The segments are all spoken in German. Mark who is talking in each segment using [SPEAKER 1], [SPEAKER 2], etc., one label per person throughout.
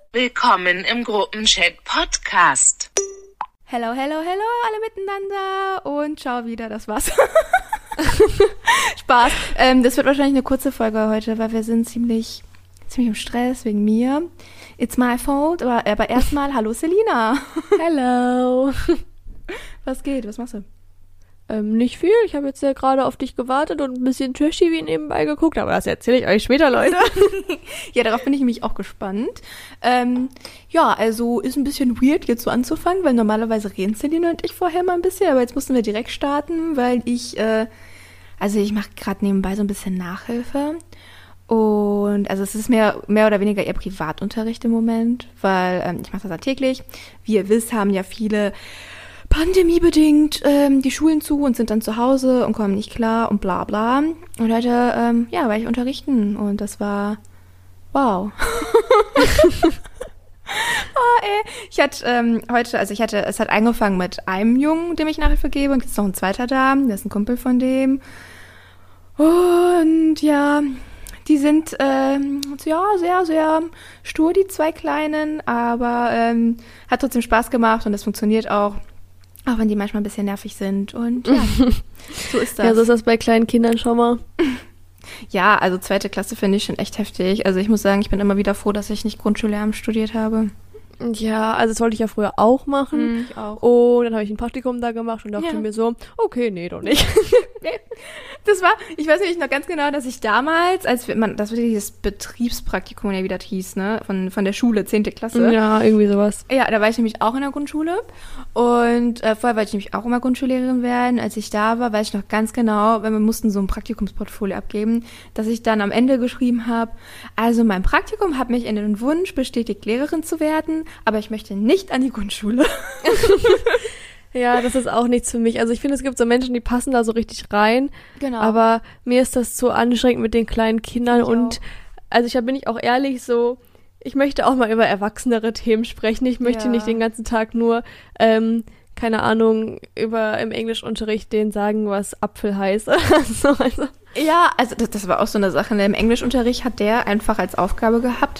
[SPEAKER 1] Willkommen im Gruppenchat Podcast.
[SPEAKER 2] Hello, hello, hello, alle miteinander und ciao wieder, das war's. Spaß. Das wird wahrscheinlich eine kurze Folge heute, weil wir sind ziemlich im Stress wegen mir. It's my fault, aber erstmal, hallo Selina.
[SPEAKER 3] Hello.
[SPEAKER 2] Was geht, was machst du?
[SPEAKER 3] Nicht viel. Ich habe jetzt ja gerade auf dich gewartet und ein bisschen Trash-TV nebenbei geguckt, aber das erzähle ich euch später, Leute.
[SPEAKER 2] Ja, darauf bin ich nämlich auch gespannt. Ja, also ist ein bisschen weird, jetzt so anzufangen, weil normalerweise reden Selina und ich vorher mal ein bisschen, aber jetzt mussten wir direkt starten, weil ich mache gerade nebenbei so ein bisschen Nachhilfe. Und also es ist mehr oder weniger eher Privatunterricht im Moment, weil ich mache das ja täglich. Wie ihr wisst, haben ja viele pandemiebedingt die Schulen zu und sind dann zu Hause und kommen nicht klar und bla bla. Und heute, war ich unterrichten und das war wow. Ich hatte es hat angefangen mit einem Jungen, dem ich Nachhilfe gebe, und jetzt ist noch ein zweiter da, der ist ein Kumpel von dem. Und ja, die sind sehr, sehr stur, die zwei Kleinen, aber hat trotzdem Spaß gemacht und das funktioniert auch wenn die manchmal ein bisschen nervig sind. Und ja, so ist das.
[SPEAKER 3] Ja, so ist das bei kleinen Kindern schon mal.
[SPEAKER 2] Ja, also 2. Klasse finde ich schon echt heftig. Also ich muss sagen, ich bin immer wieder froh, dass ich nicht Grundschullehramt studiert habe.
[SPEAKER 3] Ja, also das wollte ich ja früher auch machen.
[SPEAKER 2] Ich auch.
[SPEAKER 3] Und dann habe ich ein Praktikum da gemacht und dachte mir so, okay, nee, doch nicht.
[SPEAKER 2] Ich weiß nicht noch ganz genau, dass ich damals, das wird dieses Betriebspraktikum ja wieder hieß, ne, von der Schule, 10. Klasse.
[SPEAKER 3] Ja, irgendwie sowas.
[SPEAKER 2] Ja, da war ich nämlich auch in der Grundschule und vorher wollte ich nämlich auch immer Grundschullehrerin werden. Als ich da war, weiß ich noch ganz genau, weil wir mussten so ein Praktikumsportfolio abgeben, dass ich dann am Ende geschrieben habe, also mein Praktikum hat mich in den Wunsch bestätigt, Lehrerin zu werden, aber ich möchte nicht an die Grundschule.
[SPEAKER 3] Ja, das ist auch nichts für mich. Also ich finde, es gibt so Menschen, die passen da so richtig rein.
[SPEAKER 2] Genau.
[SPEAKER 3] Aber mir ist das zu anstrengend mit den kleinen Kindern.
[SPEAKER 2] Ich
[SPEAKER 3] Also bin ich auch ehrlich so, ich möchte auch mal über erwachsenere Themen sprechen. Ich möchte nicht den ganzen Tag nur, keine Ahnung, im Englischunterricht denen sagen, was Apfel heißt. also.
[SPEAKER 2] Ja, also das war auch so eine Sache. Im Englischunterricht hat der einfach als Aufgabe gehabt,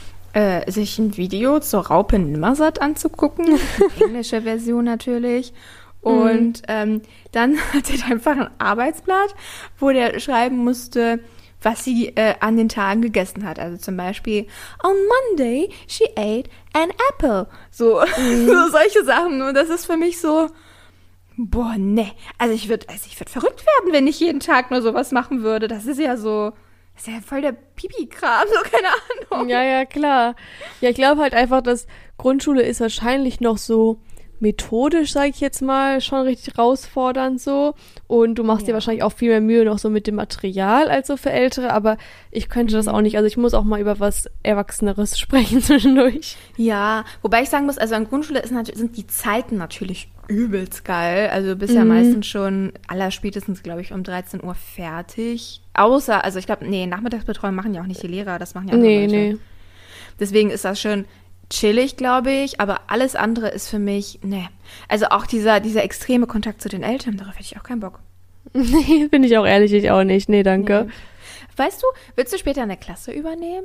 [SPEAKER 2] sich ein Video zur Raupe Nimmersatt anzugucken. Englische Version natürlich. Und dann hatte er einfach ein Arbeitsblatt, wo der schreiben musste, was sie an den Tagen gegessen hat. Also zum Beispiel, on Monday she ate an apple. So solche Sachen. Und das ist für mich so, boah, ne. Also ich würd verrückt werden, wenn ich jeden Tag nur sowas machen würde. Das ist ja voll der Pipi-Kram, so keine Ahnung.
[SPEAKER 3] Ja, klar. Ja, ich glaube halt einfach, dass Grundschule ist wahrscheinlich noch so methodisch, sage ich jetzt mal, schon richtig herausfordernd so. Und du machst dir wahrscheinlich auch viel mehr Mühe noch so mit dem Material als so für Ältere, aber ich könnte das auch nicht. Also ich muss auch mal über was Erwachseneres sprechen zwischendurch.
[SPEAKER 2] Ja, wobei ich sagen muss, also an Grundschule sind die Zeiten natürlich übelst geil. Also du bist ja meistens schon allerspätestens, glaube ich, um 13 Uhr fertig. Außer, also ich glaube, Nachmittagsbetreuung machen ja auch nicht die Lehrer, das machen ja andere Leute. Nee. Deswegen ist das schon chillig, glaube ich, aber alles andere ist für mich, ne. Also auch dieser extreme Kontakt zu den Eltern, darauf hätte ich auch keinen Bock.
[SPEAKER 3] Nee, bin ich auch ehrlich, ich auch nicht. Nee, danke.
[SPEAKER 2] Nee. Weißt du, willst du später eine Klasse übernehmen?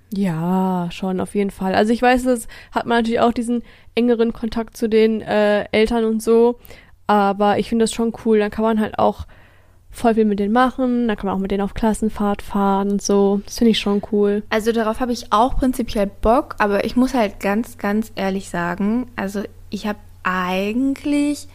[SPEAKER 3] Ja, schon, auf jeden Fall. Also ich weiß, das hat man natürlich auch diesen engeren Kontakt zu den Eltern und so, aber ich finde das schon cool. Dann kann man halt auch voll viel mit denen machen, dann kann man auch mit denen auf Klassenfahrt fahren und so. Das finde ich schon cool.
[SPEAKER 2] Also darauf habe ich auch prinzipiell Bock, aber ich muss halt ganz, ganz ehrlich sagen, also ich habe eigentlich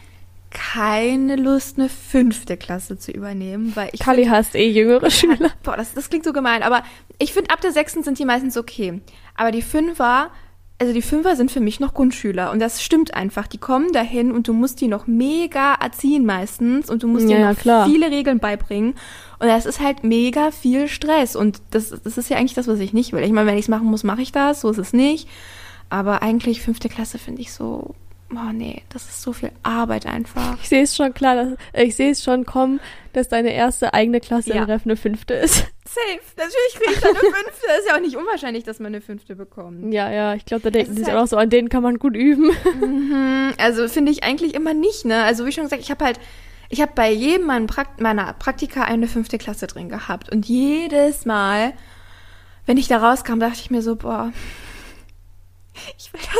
[SPEAKER 2] keine Lust, eine 5. Klasse zu übernehmen, weil ich
[SPEAKER 3] Kali hasst jüngere Schüler.
[SPEAKER 2] Boah, das klingt so gemein, aber ich finde, ab der 6. sind die meistens okay. Aber die 5er sind für mich noch Grundschüler und das stimmt einfach. Die kommen dahin und du musst die noch mega erziehen meistens und du musst denen noch viele Regeln beibringen und das ist halt mega viel Stress und das ist ja eigentlich das, was ich nicht will. Ich meine, wenn ich es machen muss, mache ich das, so ist es nicht. Aber eigentlich 5. Klasse finde ich so, oh nee, das ist so viel Arbeit einfach.
[SPEAKER 3] Ich sehe es schon ich sehe es schon kommen, dass deine erste eigene Klasse in Ref eine 5. ist.
[SPEAKER 2] Safe. Natürlich kriege ich dann eine 5. Das ist ja auch nicht unwahrscheinlich, dass man eine 5. bekommt.
[SPEAKER 3] Ja, ich glaube, da denken die sich auch noch so, an denen kann man gut üben.
[SPEAKER 2] Also finde ich eigentlich immer nicht, ne? Also wie schon gesagt, ich habe bei jedem meiner Praktika eine 5. Klasse drin gehabt. Und jedes Mal, wenn ich da rauskam, dachte ich mir so, boah, Ich will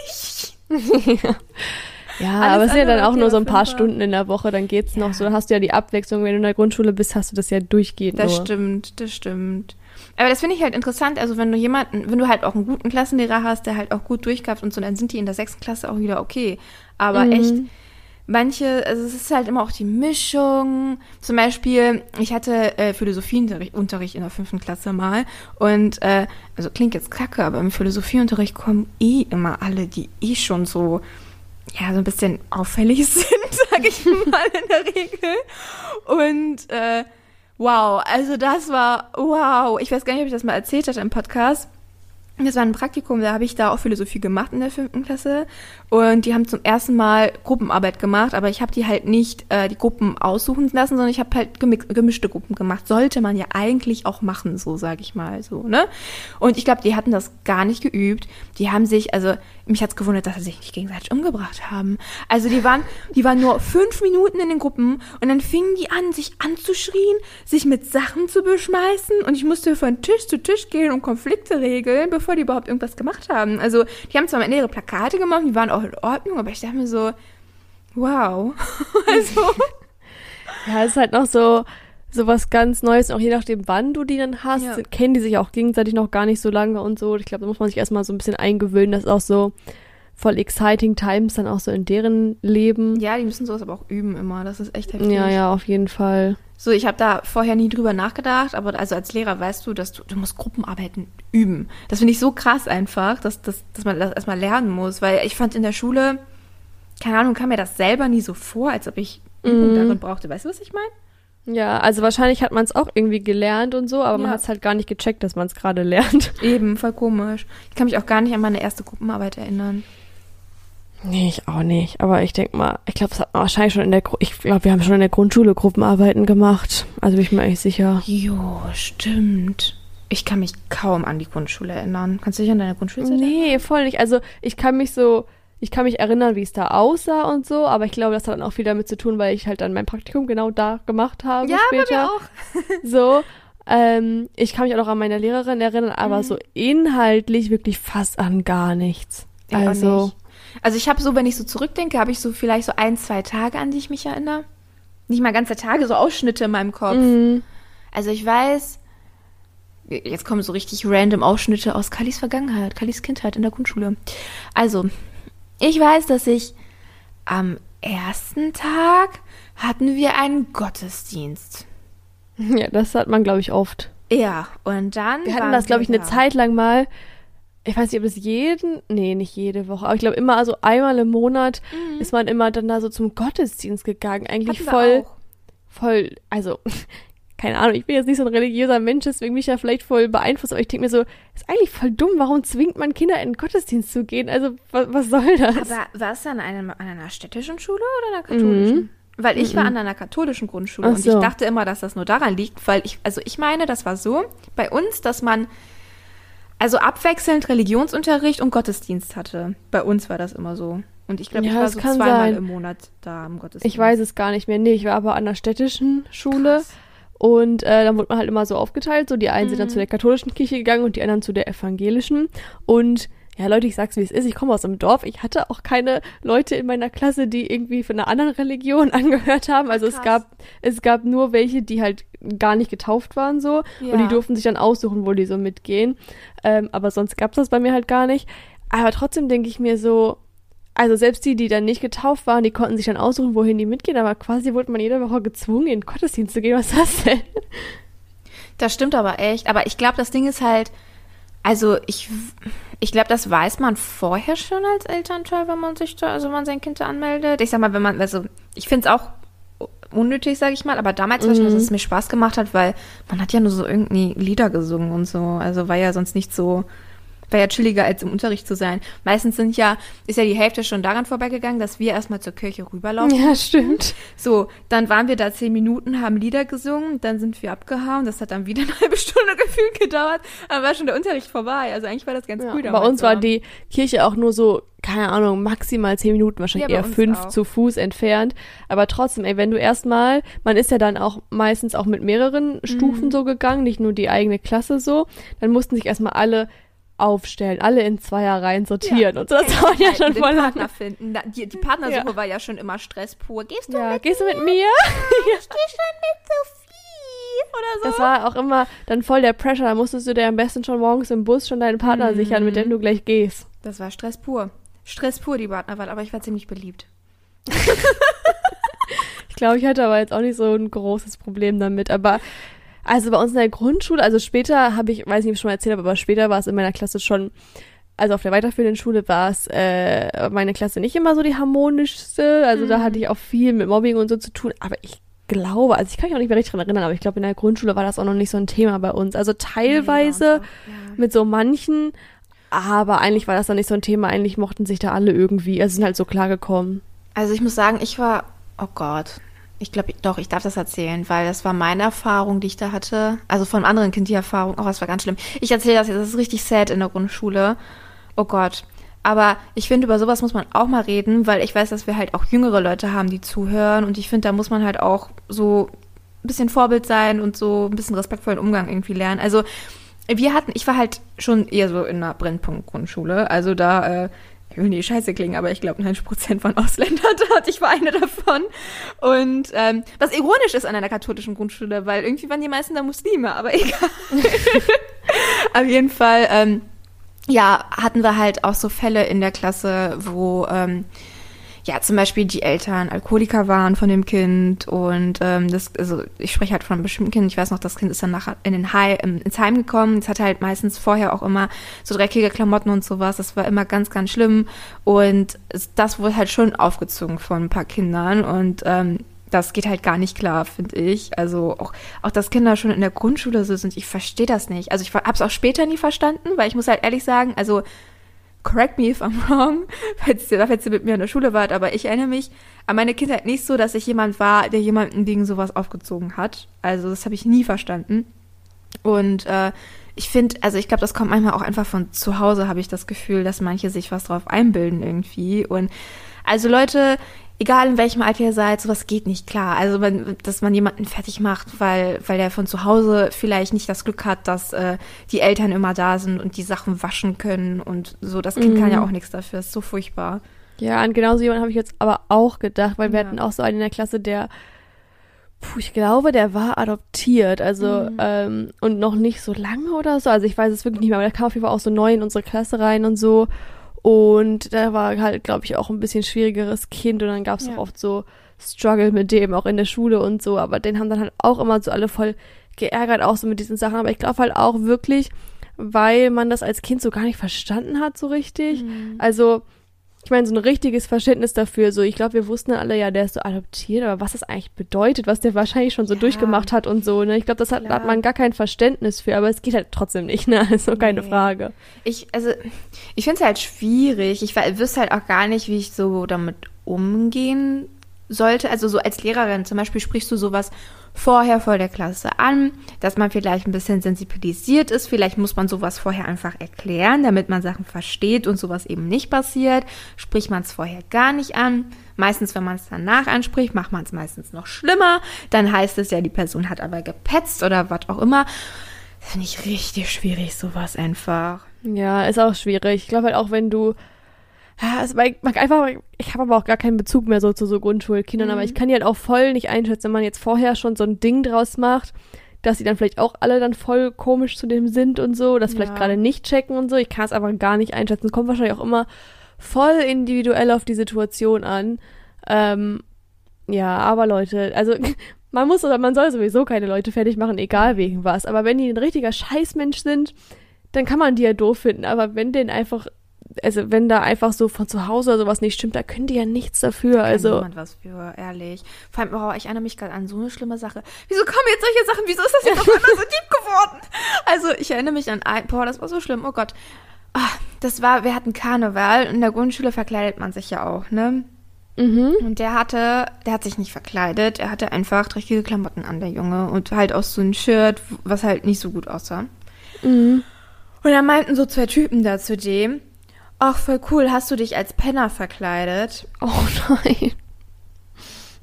[SPEAKER 2] das nicht.
[SPEAKER 3] Ja,
[SPEAKER 2] Alles
[SPEAKER 3] aber es sind ja dann
[SPEAKER 2] andere
[SPEAKER 3] auch nur so ein paar
[SPEAKER 2] Fünfer.
[SPEAKER 3] Stunden in der Woche, dann geht's noch so. Dann hast du ja die Abwechslung, wenn du in der Grundschule bist, hast du das ja durchgehend
[SPEAKER 2] Das
[SPEAKER 3] nur.
[SPEAKER 2] stimmt, das stimmt. Aber das finde ich halt interessant, also wenn du halt auch einen guten Klassenlehrer hast, der halt auch gut durchgreift und so, dann sind die in der 6. Klasse auch wieder okay. Aber echt, manche, also es ist halt immer auch die Mischung. Zum Beispiel, ich hatte Philosophieunterricht in der 5. Klasse mal und, also klingt jetzt kacke, aber im Philosophieunterricht kommen immer alle, die schon so, ja, so ein bisschen auffällig sind, sag ich mal in der Regel. Und, wow, also das war, wow. Ich weiß gar nicht, ob ich das mal erzählt hatte im Podcast. Das war ein Praktikum, da habe ich da auch Philosophie gemacht in der 5. Klasse. Und die haben zum ersten Mal Gruppenarbeit gemacht, aber ich habe die halt nicht die Gruppen aussuchen lassen, sondern ich habe halt gemischte Gruppen gemacht. Sollte man ja eigentlich auch machen, so sage ich mal so, ne? Und ich glaube, die hatten das gar nicht geübt. Die haben sich, also mich hat's gewundert, dass sie sich nicht gegenseitig umgebracht haben. Also die waren nur 5 Minuten in den Gruppen und dann fingen die an, sich anzuschrien, sich mit Sachen zu beschmeißen und ich musste von Tisch zu Tisch gehen und Konflikte regeln, bevor die überhaupt irgendwas gemacht haben. Also die haben zwar mal ihre Plakate gemacht, die waren auch in Ordnung, aber ich dachte mir so, wow. Also
[SPEAKER 3] Ja, es ist halt noch so was ganz Neues, auch je nachdem, wann du die dann hast,
[SPEAKER 2] Ja.
[SPEAKER 3] kennen die sich auch gegenseitig noch gar nicht so lange und so. Ich glaube, da muss man sich erstmal so ein bisschen eingewöhnen. Das ist auch so voll exciting times dann auch so in deren Leben.
[SPEAKER 2] ja, die müssen sowas aber auch üben immer. Das ist echt heftig.
[SPEAKER 3] Ja, auf jeden Fall.
[SPEAKER 2] So, ich habe da vorher nie drüber nachgedacht, aber also als Lehrer weißt du, dass du musst Gruppenarbeiten üben. Das finde ich so krass einfach, dass man das erstmal lernen muss, weil ich fand in der Schule, keine Ahnung, kam mir das selber nie so vor, als ob ich Übung darin brauchte. Weißt du, was ich meine?
[SPEAKER 3] Ja, also wahrscheinlich hat man es auch irgendwie gelernt und so, aber man
[SPEAKER 2] Ja.
[SPEAKER 3] hat es halt gar nicht gecheckt, dass man es gerade lernt.
[SPEAKER 2] Eben, voll komisch. Ich kann mich auch gar nicht an meine erste Gruppenarbeit erinnern.
[SPEAKER 3] Nee, ich auch nicht. Aber ich denke mal, ich glaube, das hat man wahrscheinlich schon ich glaube, wir haben schon in der Grundschule Gruppenarbeiten gemacht. Also bin ich mir eigentlich sicher.
[SPEAKER 2] Jo, stimmt. Ich kann mich kaum an die Grundschule erinnern. Kannst du dich an deine Grundschulzeit erinnern?
[SPEAKER 3] Nee, voll nicht. Also ich kann mich erinnern, wie es da aussah und so, aber ich glaube, das hat dann auch viel damit zu tun, weil ich halt dann mein Praktikum genau da gemacht habe
[SPEAKER 2] Ja,
[SPEAKER 3] später.
[SPEAKER 2] bei mir auch.
[SPEAKER 3] So, ich kann mich auch noch an meine Lehrerin erinnern, aber so inhaltlich wirklich fast an gar nichts.
[SPEAKER 2] Ich auch
[SPEAKER 3] Also,
[SPEAKER 2] nicht. Also ich habe so, wenn ich so zurückdenke, habe ich so vielleicht so 1, 2 Tage, an die ich mich erinnere. Nicht mal ganze Tage, so Ausschnitte in meinem Kopf. Also ich weiß, jetzt kommen so richtig random Ausschnitte aus Kallis Vergangenheit, Kallis Kindheit in der Grundschule. Also, ich weiß, dass am ersten Tag hatten wir einen Gottesdienst.
[SPEAKER 3] ja, das hat man, glaube ich, oft.
[SPEAKER 2] Ja, und dann
[SPEAKER 3] Wir hatten
[SPEAKER 2] waren
[SPEAKER 3] das, glaube ich, eine
[SPEAKER 2] da.
[SPEAKER 3] Zeit lang mal. Ich weiß nicht, ob es nicht jede Woche, aber ich glaube immer, also einmal im Monat ist man immer dann da so zum Gottesdienst gegangen. Eigentlich
[SPEAKER 2] Hatten wir
[SPEAKER 3] voll, also, keine Ahnung, ich bin jetzt nicht so ein religiöser Mensch, deswegen mich ja vielleicht voll beeinflusst, aber ich denke mir so, ist eigentlich voll dumm, warum zwingt man Kinder in den Gottesdienst zu gehen? Also, was soll das?
[SPEAKER 2] Aber war es dann an einer städtischen Schule oder einer katholischen? Weil ich war an einer katholischen Grundschule
[SPEAKER 3] Ach
[SPEAKER 2] und
[SPEAKER 3] so.
[SPEAKER 2] ich dachte immer, dass das nur daran liegt, weil ich meine, das war so bei uns, dass man also abwechselnd Religionsunterricht und Gottesdienst hatte. Bei uns war das immer so. Und ich glaube,
[SPEAKER 3] Ja,
[SPEAKER 2] ich war
[SPEAKER 3] das
[SPEAKER 2] so
[SPEAKER 3] kann
[SPEAKER 2] zweimal
[SPEAKER 3] sein.
[SPEAKER 2] im Monat da im Gottesdienst.
[SPEAKER 3] Ich weiß es gar nicht mehr. Nee, ich war aber an der städtischen Schule.
[SPEAKER 2] Krass.
[SPEAKER 3] Und dann wurde man halt immer so aufgeteilt. So die einen sind dann zu der katholischen Kirche gegangen und die anderen zu der evangelischen. Und ja, Leute, ich sag's, wie es ist. Ich komme aus einem Dorf. Ich hatte auch keine Leute in meiner Klasse, die irgendwie von einer anderen Religion angehört haben. Also es gab nur welche, die halt gar nicht getauft waren so.
[SPEAKER 2] Ja.
[SPEAKER 3] Und die durften sich dann aussuchen, wo die so mitgehen. Aber sonst gab's das bei mir halt gar nicht. Aber trotzdem denke ich mir so, also selbst die dann nicht getauft waren, die konnten sich dann aussuchen, wohin die mitgehen. Aber quasi wurde man jede Woche gezwungen, in den Gottesdienst zu gehen. Was ist das denn?
[SPEAKER 2] Das stimmt aber echt. Aber ich glaube, das Ding ist halt, also ich glaube, das weiß man vorher schon als Elternteil, wenn man sich da, also wenn man sein Kind da anmeldet. Ich sag mal, ich finde es auch unnötig, sage ich mal, aber damals zum Beispiel, dass es mir Spaß gemacht hat, weil man hat ja nur so irgendwie Lieder gesungen und so. Also war ja sonst nicht so, war ja chilliger, als im Unterricht zu sein. Meistens ist ja die Hälfte schon daran vorbeigegangen, dass wir erstmal zur Kirche rüberlaufen.
[SPEAKER 3] Ja, stimmt.
[SPEAKER 2] So, dann waren wir da 10 Minuten, haben Lieder gesungen, dann sind wir abgehauen. Das hat dann wieder eine halbe Stunde gefühlt gedauert. Dann war schon der Unterricht vorbei. Also eigentlich war das ganz cool
[SPEAKER 3] Bei
[SPEAKER 2] damals.
[SPEAKER 3] uns war die Kirche auch nur so, keine Ahnung, maximal 10 Minuten, wahrscheinlich
[SPEAKER 2] Ja, bei
[SPEAKER 3] eher
[SPEAKER 2] uns
[SPEAKER 3] 5
[SPEAKER 2] auch.
[SPEAKER 3] zu Fuß entfernt. Aber trotzdem, wenn du man ist ja dann auch meistens auch mit mehreren Stufen so gegangen, nicht nur die eigene Klasse so, dann mussten sich erstmal alle aufstellen, alle in Zweierreihen sortieren und so. Das dauert ja schon
[SPEAKER 2] den
[SPEAKER 3] voll
[SPEAKER 2] Partner
[SPEAKER 3] lange.
[SPEAKER 2] finden. Die Partnersuche
[SPEAKER 3] Ja.
[SPEAKER 2] war ja schon immer Stress pur. Gehst du
[SPEAKER 3] Gehst du mit mir?
[SPEAKER 2] Ich geh schon mit Sophie oder so.
[SPEAKER 3] Das war auch immer dann voll der Pressure. Da musstest du dir am besten schon morgens im Bus schon deinen Partner sichern, mit dem du gleich gehst.
[SPEAKER 2] Das war Stress pur. Stress pur, die Partnerwahl, aber ich war ziemlich beliebt.
[SPEAKER 3] Ich glaube, ich hatte aber jetzt auch nicht so ein großes Problem damit. Aber also bei uns in der Grundschule, also später habe ich, weiß nicht, ob ich schon mal erzählt habe, aber später war es in meiner Klasse schon, also auf der weiterführenden Schule war es meine Klasse nicht immer so die harmonischste. Also da hatte ich auch viel mit Mobbing und so zu tun. Aber ich glaube, also ich kann mich auch nicht mehr richtig dran erinnern, aber ich glaube, in der Grundschule war das auch noch nicht so ein Thema bei uns. Also teilweise mit so manchen, aber eigentlich war das dann nicht so ein Thema. Eigentlich mochten sich da alle irgendwie, also sind halt so klargekommen.
[SPEAKER 2] Also ich muss sagen, oh Gott, ich glaube, doch, ich darf das erzählen, weil das war meine Erfahrung, die ich da hatte. Also von einem anderen Kind die Erfahrung, das war ganz schlimm. Ich erzähle das jetzt, das ist richtig sad in der Grundschule. Oh Gott. Aber ich finde, über sowas muss man auch mal reden, weil ich weiß, dass wir halt auch jüngere Leute haben, die zuhören. Und ich finde, da muss man halt auch so ein bisschen Vorbild sein und so ein bisschen respektvollen Umgang irgendwie lernen. Also ich war halt schon eher so in einer Brennpunkt-Grundschule. Also da, ich will nicht scheiße klingen, aber ich glaube 90% von Ausländern dort. Ich war eine davon. Und was ironisch ist an einer katholischen Grundschule, weil irgendwie waren die meisten da Muslime, aber egal. Auf jeden Fall, hatten wir halt auch so Fälle in der Klasse, wo zum Beispiel die Eltern Alkoholiker waren von dem Kind und ich spreche halt von einem bestimmten Kind, ich weiß noch, das Kind ist dann nachher ins Heim gekommen, es hatte halt meistens vorher auch immer so dreckige Klamotten und sowas, das war immer ganz, ganz schlimm und das wurde halt schon aufgezogen von ein paar Kindern und das geht halt gar nicht klar, finde ich. Also auch dass Kinder schon in der Grundschule so sind, ich verstehe das nicht. Also ich habe es auch später nie verstanden, weil ich muss halt ehrlich sagen, also correct me if I'm wrong, falls ihr mit mir in der Schule wart, aber ich erinnere mich an meine Kindheit nicht so, dass ich jemand war, der jemanden wegen sowas aufgezogen hat. Also das habe ich nie verstanden. Und ich finde, also ich glaube, das kommt manchmal auch einfach von zu Hause, habe ich das Gefühl, dass manche sich was drauf einbilden irgendwie. Und also Leute, egal in welchem Alter ihr seid, sowas geht nicht klar. Also dass man jemanden fertig macht, weil der von zu Hause vielleicht nicht das Glück hat, dass die Eltern immer da sind und die Sachen waschen können und so. Das Kind kann ja auch nichts dafür. Ist so furchtbar.
[SPEAKER 3] Ja, an genauso jemanden habe ich jetzt aber auch gedacht, weil wir hatten auch so einen in der Klasse, der ich glaube, der war adoptiert, also und noch nicht so lange oder so. Also ich weiß es wirklich nicht mehr, aber der kam auf jeden Fall auch so neu in unsere Klasse rein und so. Und da war halt, glaube ich, auch ein bisschen schwierigeres Kind und dann gab es auch oft so Struggle mit dem, auch in der Schule und so, aber den haben dann halt auch immer so alle voll geärgert, auch so mit diesen Sachen, aber ich glaube halt auch wirklich, weil man das als Kind so gar nicht verstanden hat so richtig, also ich meine, so ein richtiges Verständnis dafür, so ich glaube, wir wussten dann alle, ja, der ist so adoptiert, aber was das eigentlich bedeutet, was der wahrscheinlich schon so durchgemacht hat und so, ne, ich glaube, das hat man gar kein Verständnis für, aber es geht halt trotzdem nicht, ne, also keine Frage.
[SPEAKER 2] Ich finde es halt schwierig, ich wüsste halt auch gar nicht, wie ich so damit umgehen sollte, also so als Lehrerin zum Beispiel sprichst du sowas vorher vor der Klasse an, dass man vielleicht ein bisschen sensibilisiert ist, vielleicht muss man sowas vorher einfach erklären, damit man Sachen versteht und sowas eben nicht passiert, spricht man es vorher gar nicht an, meistens, wenn man es danach anspricht, macht man es meistens noch schlimmer, dann heißt es ja, die Person hat aber gepetzt oder was auch immer, das finde ich richtig schwierig, sowas einfach.
[SPEAKER 3] Ja, ist auch schwierig, ich glaube halt auch, wenn du ich habe aber auch gar keinen Bezug mehr so zu so Grundschulkindern, aber ich kann die halt auch voll nicht einschätzen, wenn man jetzt vorher schon so ein Ding draus macht, dass die dann vielleicht auch alle dann voll komisch zu dem sind und so, das vielleicht gerade nicht checken und so. Ich kann es einfach gar nicht einschätzen. Es kommt wahrscheinlich auch immer voll individuell auf die Situation an. Aber Leute, also man soll sowieso keine Leute fertig machen, egal wegen was. Aber wenn die ein richtiger Scheißmensch sind, dann kann man die ja doof finden. Aber wenn da einfach so von zu Hause oder sowas nicht stimmt, da können die ja nichts dafür.
[SPEAKER 2] Da kann niemand was für, ehrlich. Vor allem, ich erinnere mich gerade an so eine schlimme Sache. Wieso kommen jetzt solche Sachen? Wieso ist das jetzt auf einmal so deep geworden? Also, ich erinnere mich an das war so schlimm, oh Gott. Wir hatten Karneval. In der Grundschule verkleidet man sich ja auch, ne? Und der hat sich nicht verkleidet. Er hatte einfach dreckige Klamotten an, der Junge. Und halt auch so ein Shirt, was halt nicht so gut aussah. Und dann meinten so zwei Typen da zu dem, ach, voll cool, hast du dich als Penner verkleidet?
[SPEAKER 3] Oh nein.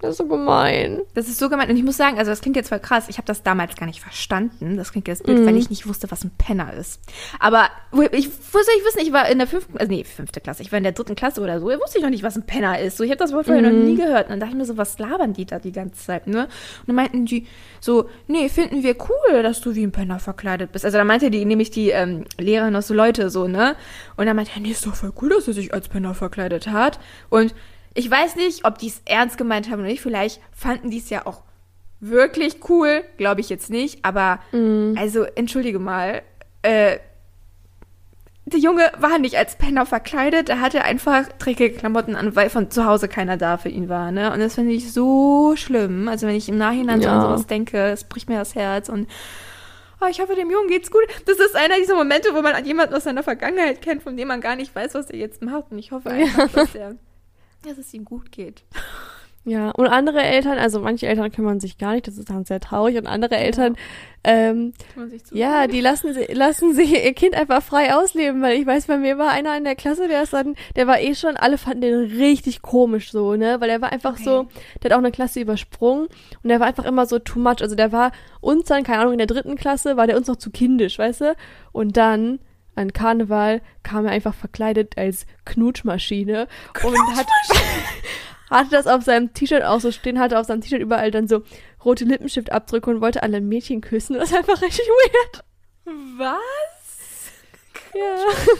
[SPEAKER 3] Das ist so gemein.
[SPEAKER 2] Das ist so gemein. Und ich muss sagen, also das klingt jetzt voll krass. Ich habe das damals gar nicht verstanden. Das klingt jetzt blöd, weil ich nicht wusste, was ein Penner ist. Aber ich wusste, ich war in der 5. Klasse. Ich war in der 3. Klasse oder so. Da wusste ich noch nicht, was ein Penner ist. So, ich habe das vorher noch nie gehört. Und dann dachte ich mir so, was labern die da die ganze Zeit, ne? Und dann meinten die so, nee, finden wir cool, dass du wie ein Penner verkleidet bist. Also da meinte die, nämlich die Lehrerin noch so Leute so, ne? Und dann meinte, nee, ist doch voll cool, dass er sich als Penner verkleidet hat. Und ich weiß nicht, ob die es ernst gemeint haben oder nicht. Vielleicht fanden die es ja auch wirklich cool. Glaube ich jetzt nicht. Aber, also, entschuldige mal. Der Junge war nicht als Penner verkleidet. Er hatte einfach dreckige Klamotten an, weil von zu Hause keiner da für ihn war, ne? Und das finde ich so schlimm. Also, wenn ich im Nachhinein so an sowas denke, es bricht mir das Herz. Und ich hoffe, dem Jungen geht's gut. Das ist einer dieser Momente, wo man an jemanden aus seiner Vergangenheit kennt, von dem man gar nicht weiß, was er jetzt macht. Und ich hoffe einfach, dass es ihm gut geht.
[SPEAKER 3] Ja, und andere Eltern, also manche Eltern kümmern sich gar nicht, das ist dann sehr traurig. Und andere Eltern, die lassen sich ihr Kind einfach frei ausleben, weil ich weiß, bei mir war einer in der Klasse, der war eh schon, alle fanden den richtig komisch so, ne, weil er war einfach so, der hat auch eine Klasse übersprungen und der war einfach immer so too much, also der war uns dann, keine Ahnung, in der 3. Klasse war der uns noch zu kindisch, weißt du, und dann an Karneval kam er einfach verkleidet als Knutschmaschine und hatte das auf seinem T-Shirt auch so stehen, hatte auf seinem T-Shirt überall dann so rote Lippenstiftabdrücke und wollte alle Mädchen küssen. Das ist einfach richtig weird.
[SPEAKER 2] Was?
[SPEAKER 3] Ja.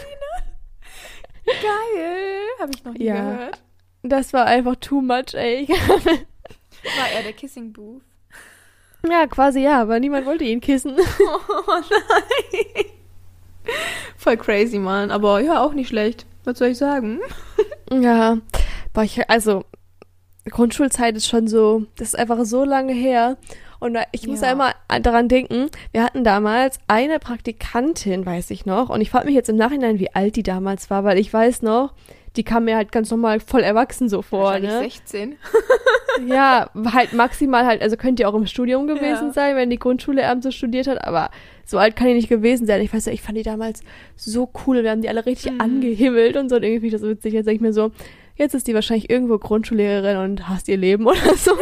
[SPEAKER 2] Geil. Habe ich noch nie gehört.
[SPEAKER 3] Das war einfach too much, ey.
[SPEAKER 2] War er der Kissing Booth?
[SPEAKER 3] Ja, quasi ja, aber niemand wollte ihn kissen.
[SPEAKER 2] Oh nein. Voll crazy, Mann. Aber ja, auch nicht schlecht. Was soll ich sagen?
[SPEAKER 3] Ja, also Grundschulzeit ist schon so, das ist einfach so lange her. Und ich muss ja immer daran denken, wir hatten damals eine Praktikantin, weiß ich noch. Und ich frage mich jetzt im Nachhinein, wie alt die damals war, weil ich weiß noch, die kam mir halt ganz normal voll erwachsen so vor, ne?
[SPEAKER 2] 16.
[SPEAKER 3] Ja, halt maximal halt, also könnte ja auch im Studium gewesen sein, wenn die Grundschullehramt so studiert hat, aber so alt kann die nicht gewesen sein. Ich weiß ja, ich fand die damals so cool, wir haben die alle richtig angehimmelt und so, und irgendwie das so witzig. Jetzt denke ich mir so, jetzt ist die wahrscheinlich irgendwo Grundschullehrerin und hasst ihr Leben oder so.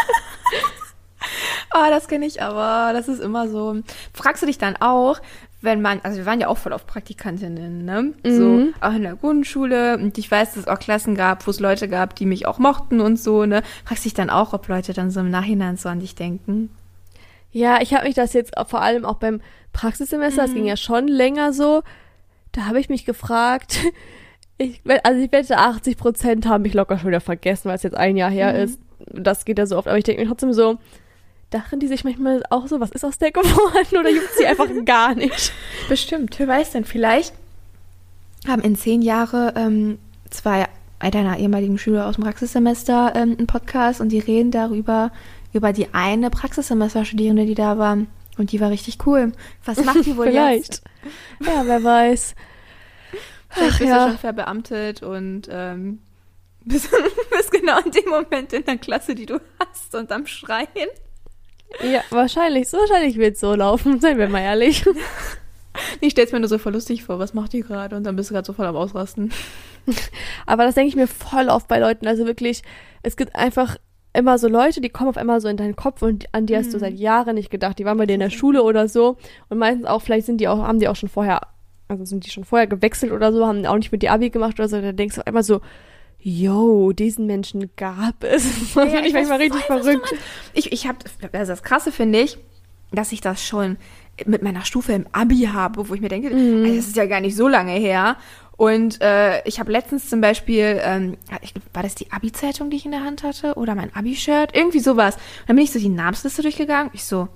[SPEAKER 2] Das kenne ich aber, das ist immer so. Fragst du dich dann auch, also wir waren ja auch voll auf Praktikantinnen, ne? So, auch in der Grundschule, und ich weiß, dass es auch Klassen gab, wo es Leute gab, die mich auch mochten und so, ne? Fragst du dich dann auch, ob Leute dann so im Nachhinein so an dich denken?
[SPEAKER 3] Ja, ich habe mich das jetzt vor allem auch beim Praxissemester, das ging ja schon länger so, da habe ich mich gefragt, ich wette, 80% haben mich locker schon wieder vergessen, weil es jetzt ein Jahr her ist. Das geht ja so oft, aber ich denke mir trotzdem so, dachten die sich manchmal auch so, was ist aus der geworden, oder juckt sie einfach gar nicht?
[SPEAKER 2] Bestimmt, wer weiß denn, vielleicht haben in 10 Jahren 2 deiner ehemaligen Schüler aus dem Praxissemester einen Podcast und die reden darüber, über die eine Praxissemester-Studierende, die da war, und die war richtig cool. Was macht die wohl
[SPEAKER 3] vielleicht.
[SPEAKER 2] Jetzt?
[SPEAKER 3] Ja, wer weiß.
[SPEAKER 2] Vielleicht bist du schon verbeamtet und bist genau in dem Moment in der Klasse, die du hast, und am Schreien.
[SPEAKER 3] Ja, wahrscheinlich wird es so laufen, seien wir mal ehrlich.
[SPEAKER 2] Ich stell's mir nur so voll lustig vor, was macht die gerade? Und dann bist du gerade so voll am Ausrasten.
[SPEAKER 3] Aber das denke ich mir voll oft bei Leuten, also wirklich, es gibt einfach immer so Leute, die kommen auf einmal so in deinen Kopf und an die hast du seit Jahren nicht gedacht. Die waren bei dir in der Schule oder so und meistens auch, vielleicht haben die auch schon vorher gewechselt oder so, haben auch nicht mit dir Abi gemacht oder so. Da denkst du einmal so, yo, diesen Menschen gab es. Das finde ich manchmal richtig verrückt.
[SPEAKER 2] Also das Krasse finde ich, dass ich das schon mit meiner Stufe im Abi habe, wo ich mir denke, das ist ja gar nicht so lange her. Und ich habe letztens zum Beispiel, war das die Abi-Zeitung, die ich in der Hand hatte? Oder mein Abi-Shirt? Irgendwie sowas. Und dann bin ich so die Namensliste durchgegangen. Ich so,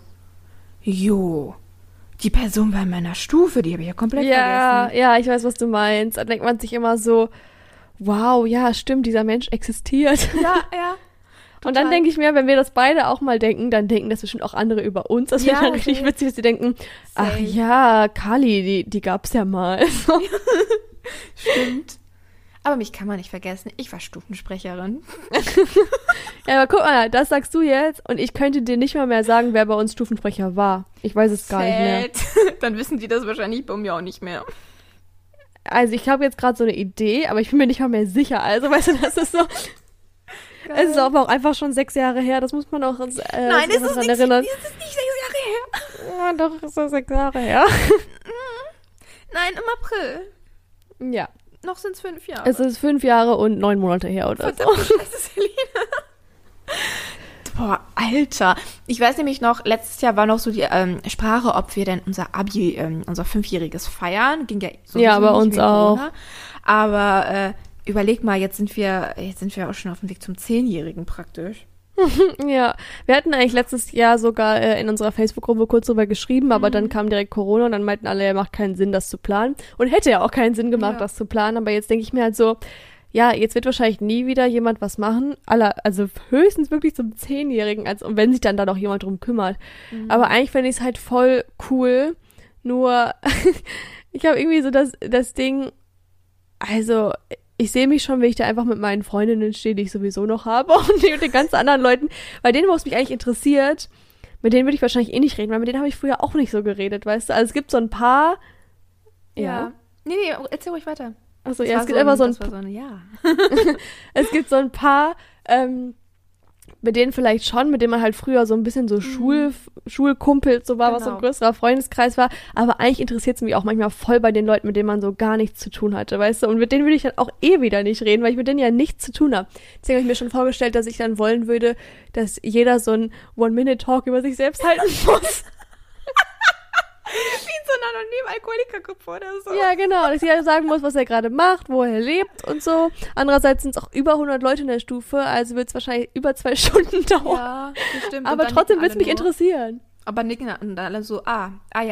[SPEAKER 2] die Person war in meiner Stufe, die habe ich ja komplett vergessen.
[SPEAKER 3] Ja, ich weiß, was du meinst. Da denkt man sich immer so, wow, ja, stimmt, dieser Mensch existiert.
[SPEAKER 2] Ja.
[SPEAKER 3] Total. Und dann denke ich mir, wenn wir das beide auch mal denken, dann denken das bestimmt auch andere über uns. Das finde ich dann richtig witzig, dass sie denken, ach ja, Kali, die gab's ja mal.
[SPEAKER 2] Stimmt. Aber mich kann man nicht vergessen, ich war Stufensprecherin.
[SPEAKER 3] Ja, aber guck mal, das sagst du jetzt und ich könnte dir nicht mal mehr sagen, wer bei uns Stufensprecher war. Ich weiß es gar nicht mehr.
[SPEAKER 2] Dann wissen die das wahrscheinlich bei mir auch nicht mehr.
[SPEAKER 3] Also ich habe jetzt gerade so eine Idee, aber ich bin mir nicht mal mehr sicher. Also weißt du, das ist so... Es ist aber auch einfach schon 6 Jahre her, das muss man auch
[SPEAKER 2] Nein,
[SPEAKER 3] sich
[SPEAKER 2] es ist
[SPEAKER 3] dran
[SPEAKER 2] nicht,
[SPEAKER 3] erinnern.
[SPEAKER 2] es ist nicht 6 Jahre her.
[SPEAKER 3] Ja, doch, ist das 6 Jahre her.
[SPEAKER 2] Nein, im April.
[SPEAKER 3] Ja,
[SPEAKER 2] Noch sind es 5 Jahre.
[SPEAKER 3] es ist 5 Jahre und 9 Monate her oder so.
[SPEAKER 2] Verdammte Scheiße, Selina. Boah, Alter. Ich weiß nämlich noch, letztes Jahr war noch so die Sprache, ob wir denn unser Abi, unser 5-jähriges feiern. Ging ja sowieso
[SPEAKER 3] Ja, bei
[SPEAKER 2] nicht
[SPEAKER 3] uns
[SPEAKER 2] wegen
[SPEAKER 3] auch.
[SPEAKER 2] Corona. Aber überleg mal, jetzt sind wir auch schon auf dem Weg zum 10-Jährigen praktisch.
[SPEAKER 3] Ja, wir hatten eigentlich letztes Jahr sogar in unserer Facebook-Gruppe kurz drüber geschrieben, aber dann kam direkt Corona und dann meinten alle, ja, macht keinen Sinn, das zu planen. Und hätte ja auch keinen Sinn gemacht,
[SPEAKER 2] Ja.
[SPEAKER 3] das zu planen, aber jetzt denke ich mir halt so, ja, jetzt wird wahrscheinlich nie wieder jemand was machen, also höchstens wirklich zum 10-Jährigen, und wenn sich dann da noch jemand drum kümmert. Aber eigentlich fände ich es halt voll cool, nur ich habe irgendwie so das Ding, also ich sehe mich schon, wenn ich da einfach mit meinen Freundinnen stehe, die ich sowieso noch habe und den ganzen anderen Leuten, bei denen, wo es mich eigentlich interessiert, mit denen würde ich wahrscheinlich eh nicht reden, weil mit denen habe ich früher auch nicht so geredet, weißt du? Also es gibt so ein paar, ja.
[SPEAKER 2] Nee, erzähl ruhig weiter.
[SPEAKER 3] Also
[SPEAKER 2] Das
[SPEAKER 3] ja,
[SPEAKER 2] war
[SPEAKER 3] es gibt einfach so ein
[SPEAKER 2] das war so eine, ja.
[SPEAKER 3] Es gibt so ein paar, mit denen vielleicht schon, mit denen man halt früher so ein bisschen so Schulkumpels so war, was so ein
[SPEAKER 2] Genau.
[SPEAKER 3] größerer Freundeskreis war. Aber eigentlich interessiert es mich auch manchmal voll bei den Leuten, mit denen man so gar nichts zu tun hatte, weißt du? Und mit denen würde ich dann auch eh wieder nicht reden, weil ich mit denen ja nichts zu tun habe. Deswegen habe ich mir schon vorgestellt, dass ich dann wollen würde, dass jeder so ein One-Minute-Talk über sich selbst halten muss.
[SPEAKER 2] Wie in so einer anonymen Alkoholikergruppe oder so.
[SPEAKER 3] Ja, genau. Dass jeder sagen muss, was er gerade macht, wo er lebt und so. Andererseits sind es auch über 100 Leute in der Stufe, also wird es wahrscheinlich über 2 Stunden dauern.
[SPEAKER 2] Ja, das stimmt. Und
[SPEAKER 3] Aber
[SPEAKER 2] dann
[SPEAKER 3] trotzdem
[SPEAKER 2] nicken
[SPEAKER 3] wird es mich
[SPEAKER 2] alle nur.
[SPEAKER 3] interessieren.
[SPEAKER 2] Aber nicken und alle so, ja.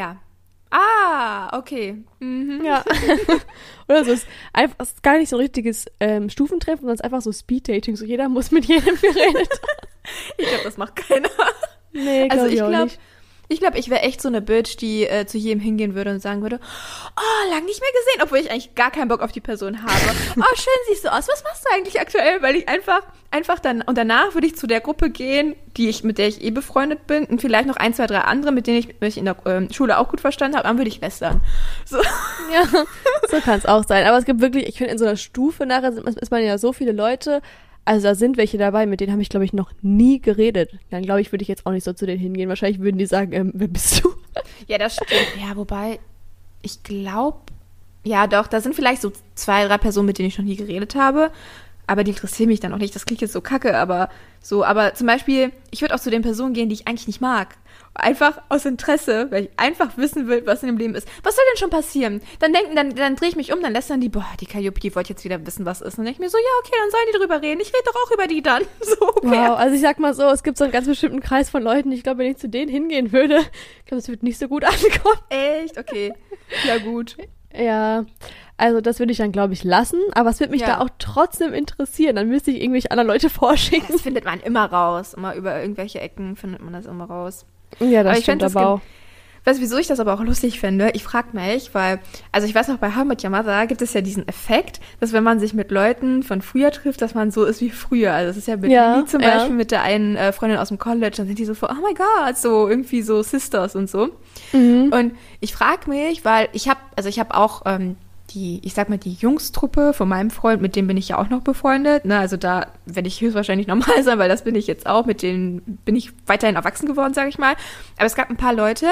[SPEAKER 2] Okay. Mhm.
[SPEAKER 3] Ja. Oder so. Es ist gar nicht so ein richtiges Stufentreffen, sondern es ist einfach so Speeddating. So jeder muss mit jedem geredet.
[SPEAKER 2] Ich glaube, das macht keiner.
[SPEAKER 3] Nee,
[SPEAKER 2] Also
[SPEAKER 3] ich
[SPEAKER 2] ich
[SPEAKER 3] auch
[SPEAKER 2] glaube,
[SPEAKER 3] nicht.
[SPEAKER 2] ich wäre echt so eine Bitch, die zu jedem hingehen würde und sagen würde, oh, lang nicht mehr gesehen, obwohl ich eigentlich gar keinen Bock auf die Person habe. Oh, schön siehst du aus. Was machst du eigentlich aktuell? Weil ich einfach dann, und danach würde ich zu der Gruppe gehen, mit der ich eh befreundet bin und vielleicht noch 1, 2, 3 andere, mit denen ich mich in der Schule auch gut verstanden habe, dann würde ich lästern. So.
[SPEAKER 3] Ja, so kann es auch sein. Aber es gibt wirklich, ich finde, in so einer Stufe nachher ist man ja so viele Leute. Also da sind welche dabei, mit denen habe ich, glaube ich, noch nie geredet. Dann, glaube ich, würde ich jetzt auch nicht so zu denen hingehen. Wahrscheinlich würden die sagen, wer bist du?
[SPEAKER 2] Ja, das stimmt. Ja, wobei, ich glaube, ja doch, da sind vielleicht so 2, 3 Personen, mit denen ich noch nie geredet habe. Aber die interessieren mich dann auch nicht. Das klingt jetzt so kacke, aber zum Beispiel, ich würde auch zu den Personen gehen, die ich eigentlich nicht mag. Einfach aus Interesse, weil ich einfach wissen will, was in dem Leben ist. Was soll denn schon passieren? Dann drehe ich mich um, dann lästern die, boah, die Calliope, die wollte jetzt wieder wissen, was ist. Und dann denke ich mir so, ja, okay, dann sollen die drüber reden. Ich rede doch auch über die dann. So, okay.
[SPEAKER 3] Wow, also ich sag mal so, es gibt so einen ganz bestimmten Kreis von Leuten, ich glaube, wenn ich zu denen hingehen würde, ich glaube, es wird nicht so gut ankommen.
[SPEAKER 2] Echt? Okay. Ja, gut.
[SPEAKER 3] Ja, also das würde ich dann, glaube ich, lassen, aber es würde mich
[SPEAKER 2] Ja.
[SPEAKER 3] da auch trotzdem interessieren. Dann müsste ich irgendwelche anderen Leute vorschicken.
[SPEAKER 2] Das findet man immer raus. Immer über irgendwelche Ecken findet man das immer raus.
[SPEAKER 3] Ja, das
[SPEAKER 2] Aber ich
[SPEAKER 3] stimmt
[SPEAKER 2] fänd,
[SPEAKER 3] aber auch.
[SPEAKER 2] Weißt du, wieso ich das aber auch lustig finde? Ich frage mich, weil, also ich weiß noch, bei How I Met Your Mother gibt es ja diesen Effekt, dass wenn man sich mit Leuten von früher trifft, dass man so ist wie früher. Also es ist ja mit Lily zum Beispiel, mit der einen Freundin aus dem College, dann sind die so oh my God, so irgendwie so Sisters und so.
[SPEAKER 3] Mhm.
[SPEAKER 2] Und ich frage mich, weil ich habe auch die Jungstruppe von meinem Freund, mit dem bin ich ja auch noch befreundet. Ne? Also da werde ich höchstwahrscheinlich normal sein, weil das bin ich jetzt auch. Mit denen bin ich weiterhin erwachsen geworden, sage ich mal. Aber es gab ein paar Leute,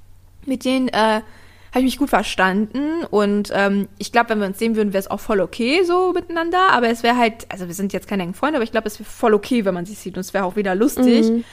[SPEAKER 2] mit denen habe ich mich gut verstanden. Und ich glaube, wenn wir uns sehen würden, wäre es auch voll okay so miteinander. Aber es wäre halt, also wir sind jetzt keine engen Freunde, aber ich glaube, es wäre voll okay, wenn man sich sieht. Und es wäre auch wieder lustig.
[SPEAKER 3] Mhm.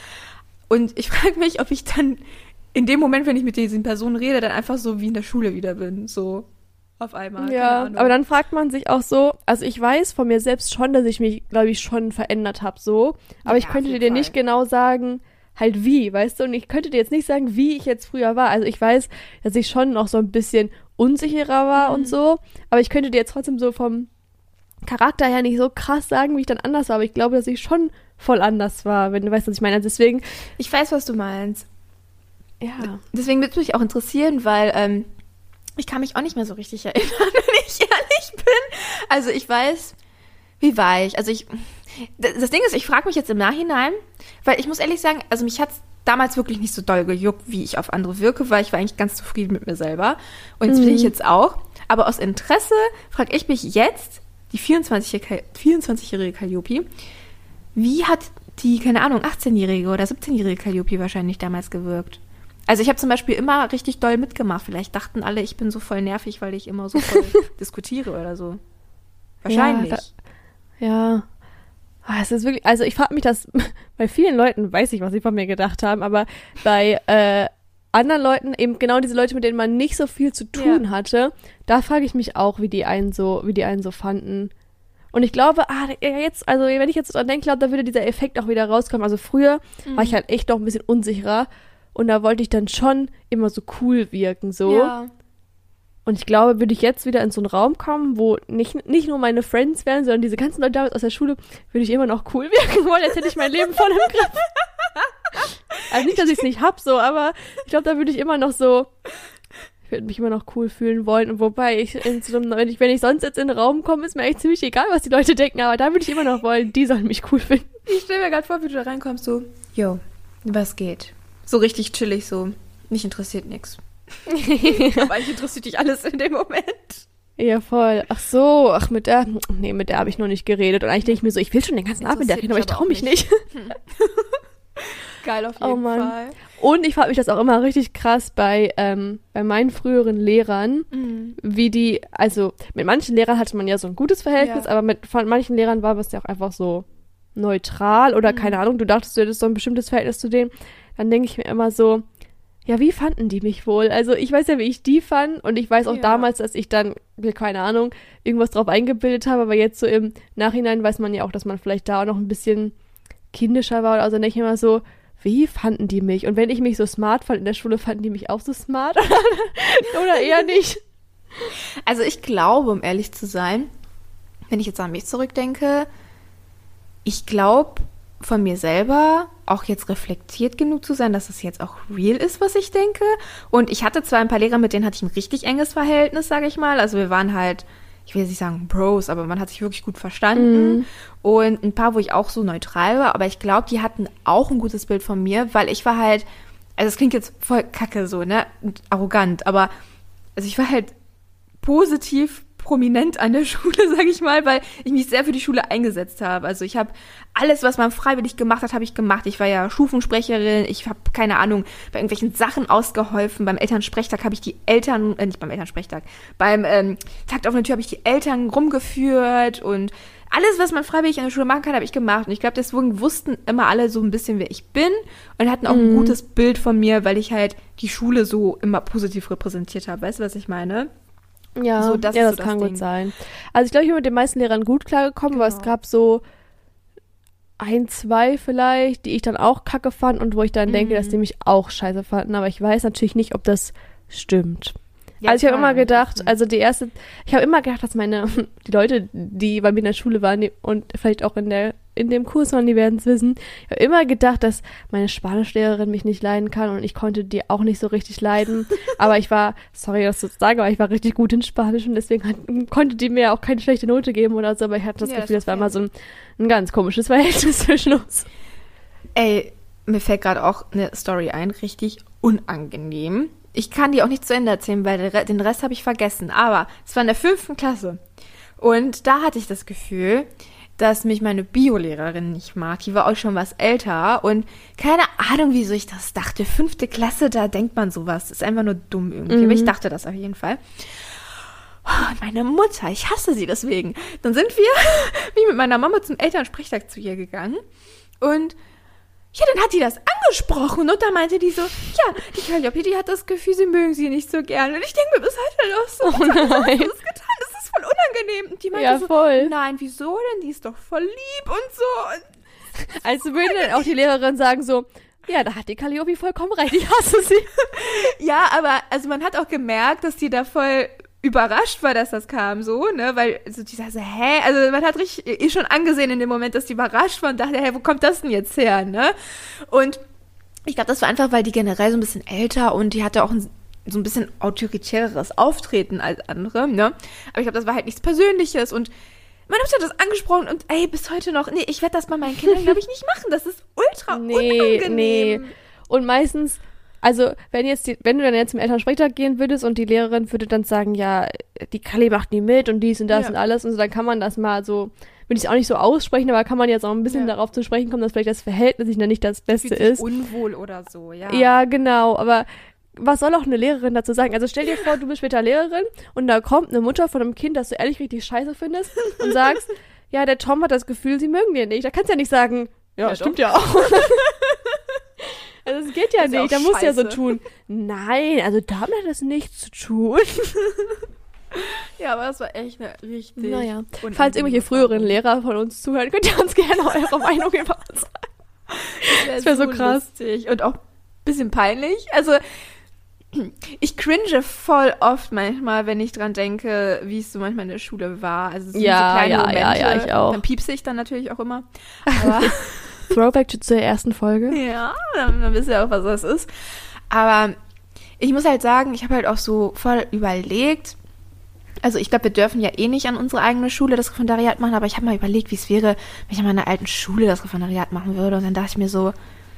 [SPEAKER 2] Und ich frage mich, ob ich dann in dem Moment, wenn ich mit diesen Personen rede, dann einfach so wie in der Schule wieder bin. So auf einmal. Keine
[SPEAKER 3] Ja,
[SPEAKER 2] Ahnung.
[SPEAKER 3] aber dann fragt man sich auch so, also ich weiß von mir selbst schon, dass ich mich, glaube ich, schon verändert habe so, aber
[SPEAKER 2] Ja,
[SPEAKER 3] ich könnte
[SPEAKER 2] auf jeden
[SPEAKER 3] dir
[SPEAKER 2] Fall.
[SPEAKER 3] nicht genau sagen, halt wie, weißt du, und ich könnte dir jetzt nicht sagen, wie ich jetzt früher war. Also ich weiß, dass ich schon noch so ein bisschen unsicherer war und so, aber ich könnte dir jetzt trotzdem so vom Charakter her nicht so krass sagen, wie ich dann anders war, aber ich glaube, dass ich schon voll anders war, wenn du weißt, was ich meine. Also deswegen,
[SPEAKER 2] Ich weiß, was du meinst.
[SPEAKER 3] ja.
[SPEAKER 2] Deswegen würde es mich auch interessieren, weil ich kann mich auch nicht mehr so richtig erinnern, wenn ich ehrlich bin. Also ich weiß, wie war ich? Also das Ding ist, ich frage mich jetzt im Nachhinein, weil ich muss ehrlich sagen, also mich hat es damals wirklich nicht so doll gejuckt, wie ich auf andere wirke, weil ich war eigentlich ganz zufrieden mit mir selber. Und das bin ich jetzt auch. Aber aus Interesse frage ich mich jetzt, die 24-jährige Calliope, wie hat die, keine Ahnung, 18-jährige oder 17-jährige Calliope wahrscheinlich damals gewirkt? Also ich habe zum Beispiel immer richtig doll mitgemacht. Vielleicht dachten alle, ich bin so voll nervig, weil ich immer so voll diskutiere oder so. Wahrscheinlich.
[SPEAKER 3] Ja. Es ist wirklich, also ich frage mich das, bei vielen Leuten weiß ich, was sie von mir gedacht haben, aber bei anderen Leuten, eben genau diese Leute, mit denen man nicht so viel zu tun hatte, da frage ich mich auch, wie die einen so fanden. Und ich glaube, jetzt, also wenn ich jetzt dran denke, glaube, da würde dieser Effekt auch wieder rauskommen. Also früher war ich halt echt noch ein bisschen unsicherer und da wollte ich dann schon immer so cool wirken, so.
[SPEAKER 2] Ja.
[SPEAKER 3] Und ich glaube, würde ich jetzt wieder in so einen Raum kommen, wo nicht nur meine Friends wären, sondern diese ganzen Leute damals aus der Schule, würde ich immer noch cool wirken wollen, als hätte ich mein Leben voll im Griff. Also nicht, dass ich es nicht hab, so, aber ich glaube, da würde ich immer noch so, ich würde mich immer noch cool fühlen wollen. Und wobei wenn ich sonst jetzt in den Raum komme, ist mir echt ziemlich egal, was die Leute denken, aber da würde ich immer noch wollen, die sollen mich cool finden.
[SPEAKER 2] Ich stelle mir gerade vor, wie du da reinkommst, so, yo, was geht? So richtig chillig, so, mich interessiert nix. Aber eigentlich interessiert dich alles in dem Moment.
[SPEAKER 3] Ja, voll. Ach so, mit der habe ich noch nicht geredet. Und eigentlich denke ich mir so, ich will schon den ganzen Abend mit der reden, aber ich traue mich nicht.
[SPEAKER 2] Geil auf jeden Fall.
[SPEAKER 3] Und ich frage mich das auch immer richtig krass bei meinen früheren Lehrern, wie die, also mit manchen Lehrern hatte man ja so ein gutes Verhältnis, aber von manchen Lehrern war es ja auch einfach so neutral oder keine Ahnung, du dachtest, du hättest so ein bestimmtes Verhältnis zu denen. Dann denke ich mir immer so, ja, wie fanden die mich wohl? Also ich weiß ja, wie ich die fand und ich weiß auch damals, dass ich dann, keine Ahnung, irgendwas drauf eingebildet habe, aber jetzt so im Nachhinein weiß man ja auch, dass man vielleicht da auch noch ein bisschen kindischer war. Also denke ich immer so, wie fanden die mich? Und wenn ich mich so smart fand in der Schule, fanden die mich auch so smart? Oder eher nicht?
[SPEAKER 2] Also ich glaube, um ehrlich zu sein, wenn ich jetzt an mich zurückdenke, ich glaube von mir selber auch jetzt reflektiert genug zu sein, dass es jetzt auch real ist, was ich denke. Und ich hatte zwar ein paar Lehrer, mit denen hatte ich ein richtig enges Verhältnis, sage ich mal. Also wir waren halt, ich will jetzt nicht sagen Bros, aber man hat sich wirklich gut verstanden. Und ein paar, wo ich auch so neutral war. Aber ich glaube, die hatten auch ein gutes Bild von mir, weil ich war halt, also es klingt jetzt voll kacke so, ne, und arrogant, aber also ich war halt positiv prominent an der Schule, sage ich mal, weil ich mich sehr für die Schule eingesetzt habe. Also ich habe alles, was man freiwillig gemacht hat, habe ich gemacht. Ich war ja Stufensprecherin, ich habe, keine Ahnung, bei irgendwelchen Sachen ausgeholfen. Beim Elternsprechtag habe ich die Eltern, nicht beim Elternsprechtag, beim Takt auf der Tür habe ich die Eltern rumgeführt und alles, was man freiwillig in der Schule machen kann, habe ich gemacht. Und ich glaube, deswegen wussten immer alle so ein bisschen, wer ich bin und hatten auch ein gutes Bild von mir, weil ich halt die Schule so immer positiv repräsentiert habe. Weißt du, was ich meine?
[SPEAKER 3] Ja,
[SPEAKER 2] so, das
[SPEAKER 3] kann
[SPEAKER 2] Ding.
[SPEAKER 3] gut sein. Also ich glaube, ich bin mit den meisten Lehrern gut klargekommen, aber es gab so 1, 2 vielleicht, die ich dann auch kacke fand und wo ich dann denke, dass die mich auch scheiße fanden. Aber ich weiß natürlich nicht, ob das stimmt. Ja, also ich habe immer gedacht, ich habe immer gedacht, dass die Leute, die bei mir in der Schule waren und vielleicht auch in dem Kurs waren, die werden es wissen. Ich habe immer gedacht, dass meine Spanischlehrerin mich nicht leiden kann und ich konnte die auch nicht so richtig leiden. Aber ich war, sorry, das zu sagen, aber ich war richtig gut in Spanisch und deswegen konnte die mir auch keine schlechte Note geben oder so. Aber ich hatte das Gefühl, das war immer so ein ganz komisches Verhältnis zwischen uns.
[SPEAKER 2] Ey, mir fällt gerade auch eine Story ein, richtig unangenehm. Ich kann die auch nicht zu Ende erzählen, weil den Rest habe ich vergessen. Aber es war in der 5. Klasse. Und da hatte ich das Gefühl, dass mich meine Biolehrerin nicht mag. Die war auch schon was älter. Und keine Ahnung, wieso ich das dachte. 5. Klasse, da denkt man sowas. Das ist einfach nur dumm irgendwie. Aber ich dachte das auf jeden Fall. Und meine Mutter, ich hasse sie deswegen. Dann sind wir, wie mit meiner Mama, zum Elternsprechtag zu ihr gegangen. Und ja, dann hat die das angesprochen und dann meinte die so, ja, die Calliope, die hat das Gefühl, sie mögen sie nicht so gerne. Und ich denke mir bis heute noch so, was hast du das getan? Das ist voll unangenehm. Und die meinte
[SPEAKER 3] voll.
[SPEAKER 2] Nein, wieso denn? Die ist doch voll lieb und so.
[SPEAKER 3] Also würde dann auch die Lehrerin sagen so, ja, da hat die Calliope vollkommen recht, ich hasse sie.
[SPEAKER 2] Ja, aber also man hat auch gemerkt, dass die da voll überrascht war, dass das kam, so, ne, weil so die sagte, hä, also man hat richtig schon angesehen in dem Moment, dass die überrascht war und dachte, hä, wo kommt das denn jetzt her, ne? Und ich glaube, das war einfach, weil die generell so ein bisschen älter und die hatte auch so ein bisschen autoritäreres Auftreten als andere, ne? Aber ich glaube, das war halt nichts Persönliches und meine Mutter hat das angesprochen und ey, bis heute noch, nee, ich werde das bei meinen Kindern, glaube ich, nicht machen, das ist ultra unangenehm.
[SPEAKER 3] Nee. Und meistens Also, wenn du dann jetzt zum Elternsprechtag gehen würdest und die Lehrerin würde dann sagen, ja, die Kalli macht nie mit und dies und das und alles und so, dann kann man das mal so, würde ich es auch nicht so aussprechen, aber kann man jetzt auch ein bisschen darauf zu sprechen kommen, dass vielleicht das Verhältnis nicht das Beste ist.
[SPEAKER 2] Unwohl oder so, ja.
[SPEAKER 3] Ja, genau, aber was soll auch eine Lehrerin dazu sagen? Also stell dir vor, du bist später Lehrerin und da kommt eine Mutter von einem Kind, das du ehrlich richtig scheiße findest und sagst, ja, der Tom hat das Gefühl, sie mögen den nicht. Da kannst du ja nicht sagen, ja stimmt ja auch. Also es geht ja
[SPEAKER 2] ist
[SPEAKER 3] nicht,
[SPEAKER 2] ja
[SPEAKER 3] da musst du ja so
[SPEAKER 2] scheiße.
[SPEAKER 3] tun. Nein, also damit hat das nichts zu tun.
[SPEAKER 2] Ja, aber das war echt eine richtig
[SPEAKER 3] Naja,
[SPEAKER 2] unangenehme
[SPEAKER 3] falls irgendwelche früheren
[SPEAKER 2] Erfahrung.
[SPEAKER 3] Lehrer von uns zuhören, könnt ihr uns gerne eure Meinung über uns sagen. Das wär so krass.
[SPEAKER 2] Lustig und auch ein bisschen peinlich. Also, ich cringe voll oft manchmal, wenn ich dran denke, wie es so manchmal in der Schule war. Also, es sind
[SPEAKER 3] Ja,
[SPEAKER 2] so kleine
[SPEAKER 3] ja,
[SPEAKER 2] Momente.
[SPEAKER 3] ja, ich auch.
[SPEAKER 2] Dann piepse ich dann natürlich auch immer. Aber
[SPEAKER 3] Throwback zur ersten Folge.
[SPEAKER 2] ja, dann wisst ihr auch, was das ist. Aber ich muss halt sagen, ich habe halt auch so voll überlegt, also ich glaube, wir dürfen ja eh nicht an unsere eigene Schule das Referendariat machen, aber ich habe mal überlegt, wie es wäre, wenn ich an meiner alten Schule das Referendariat machen würde. Und dann dachte ich mir so,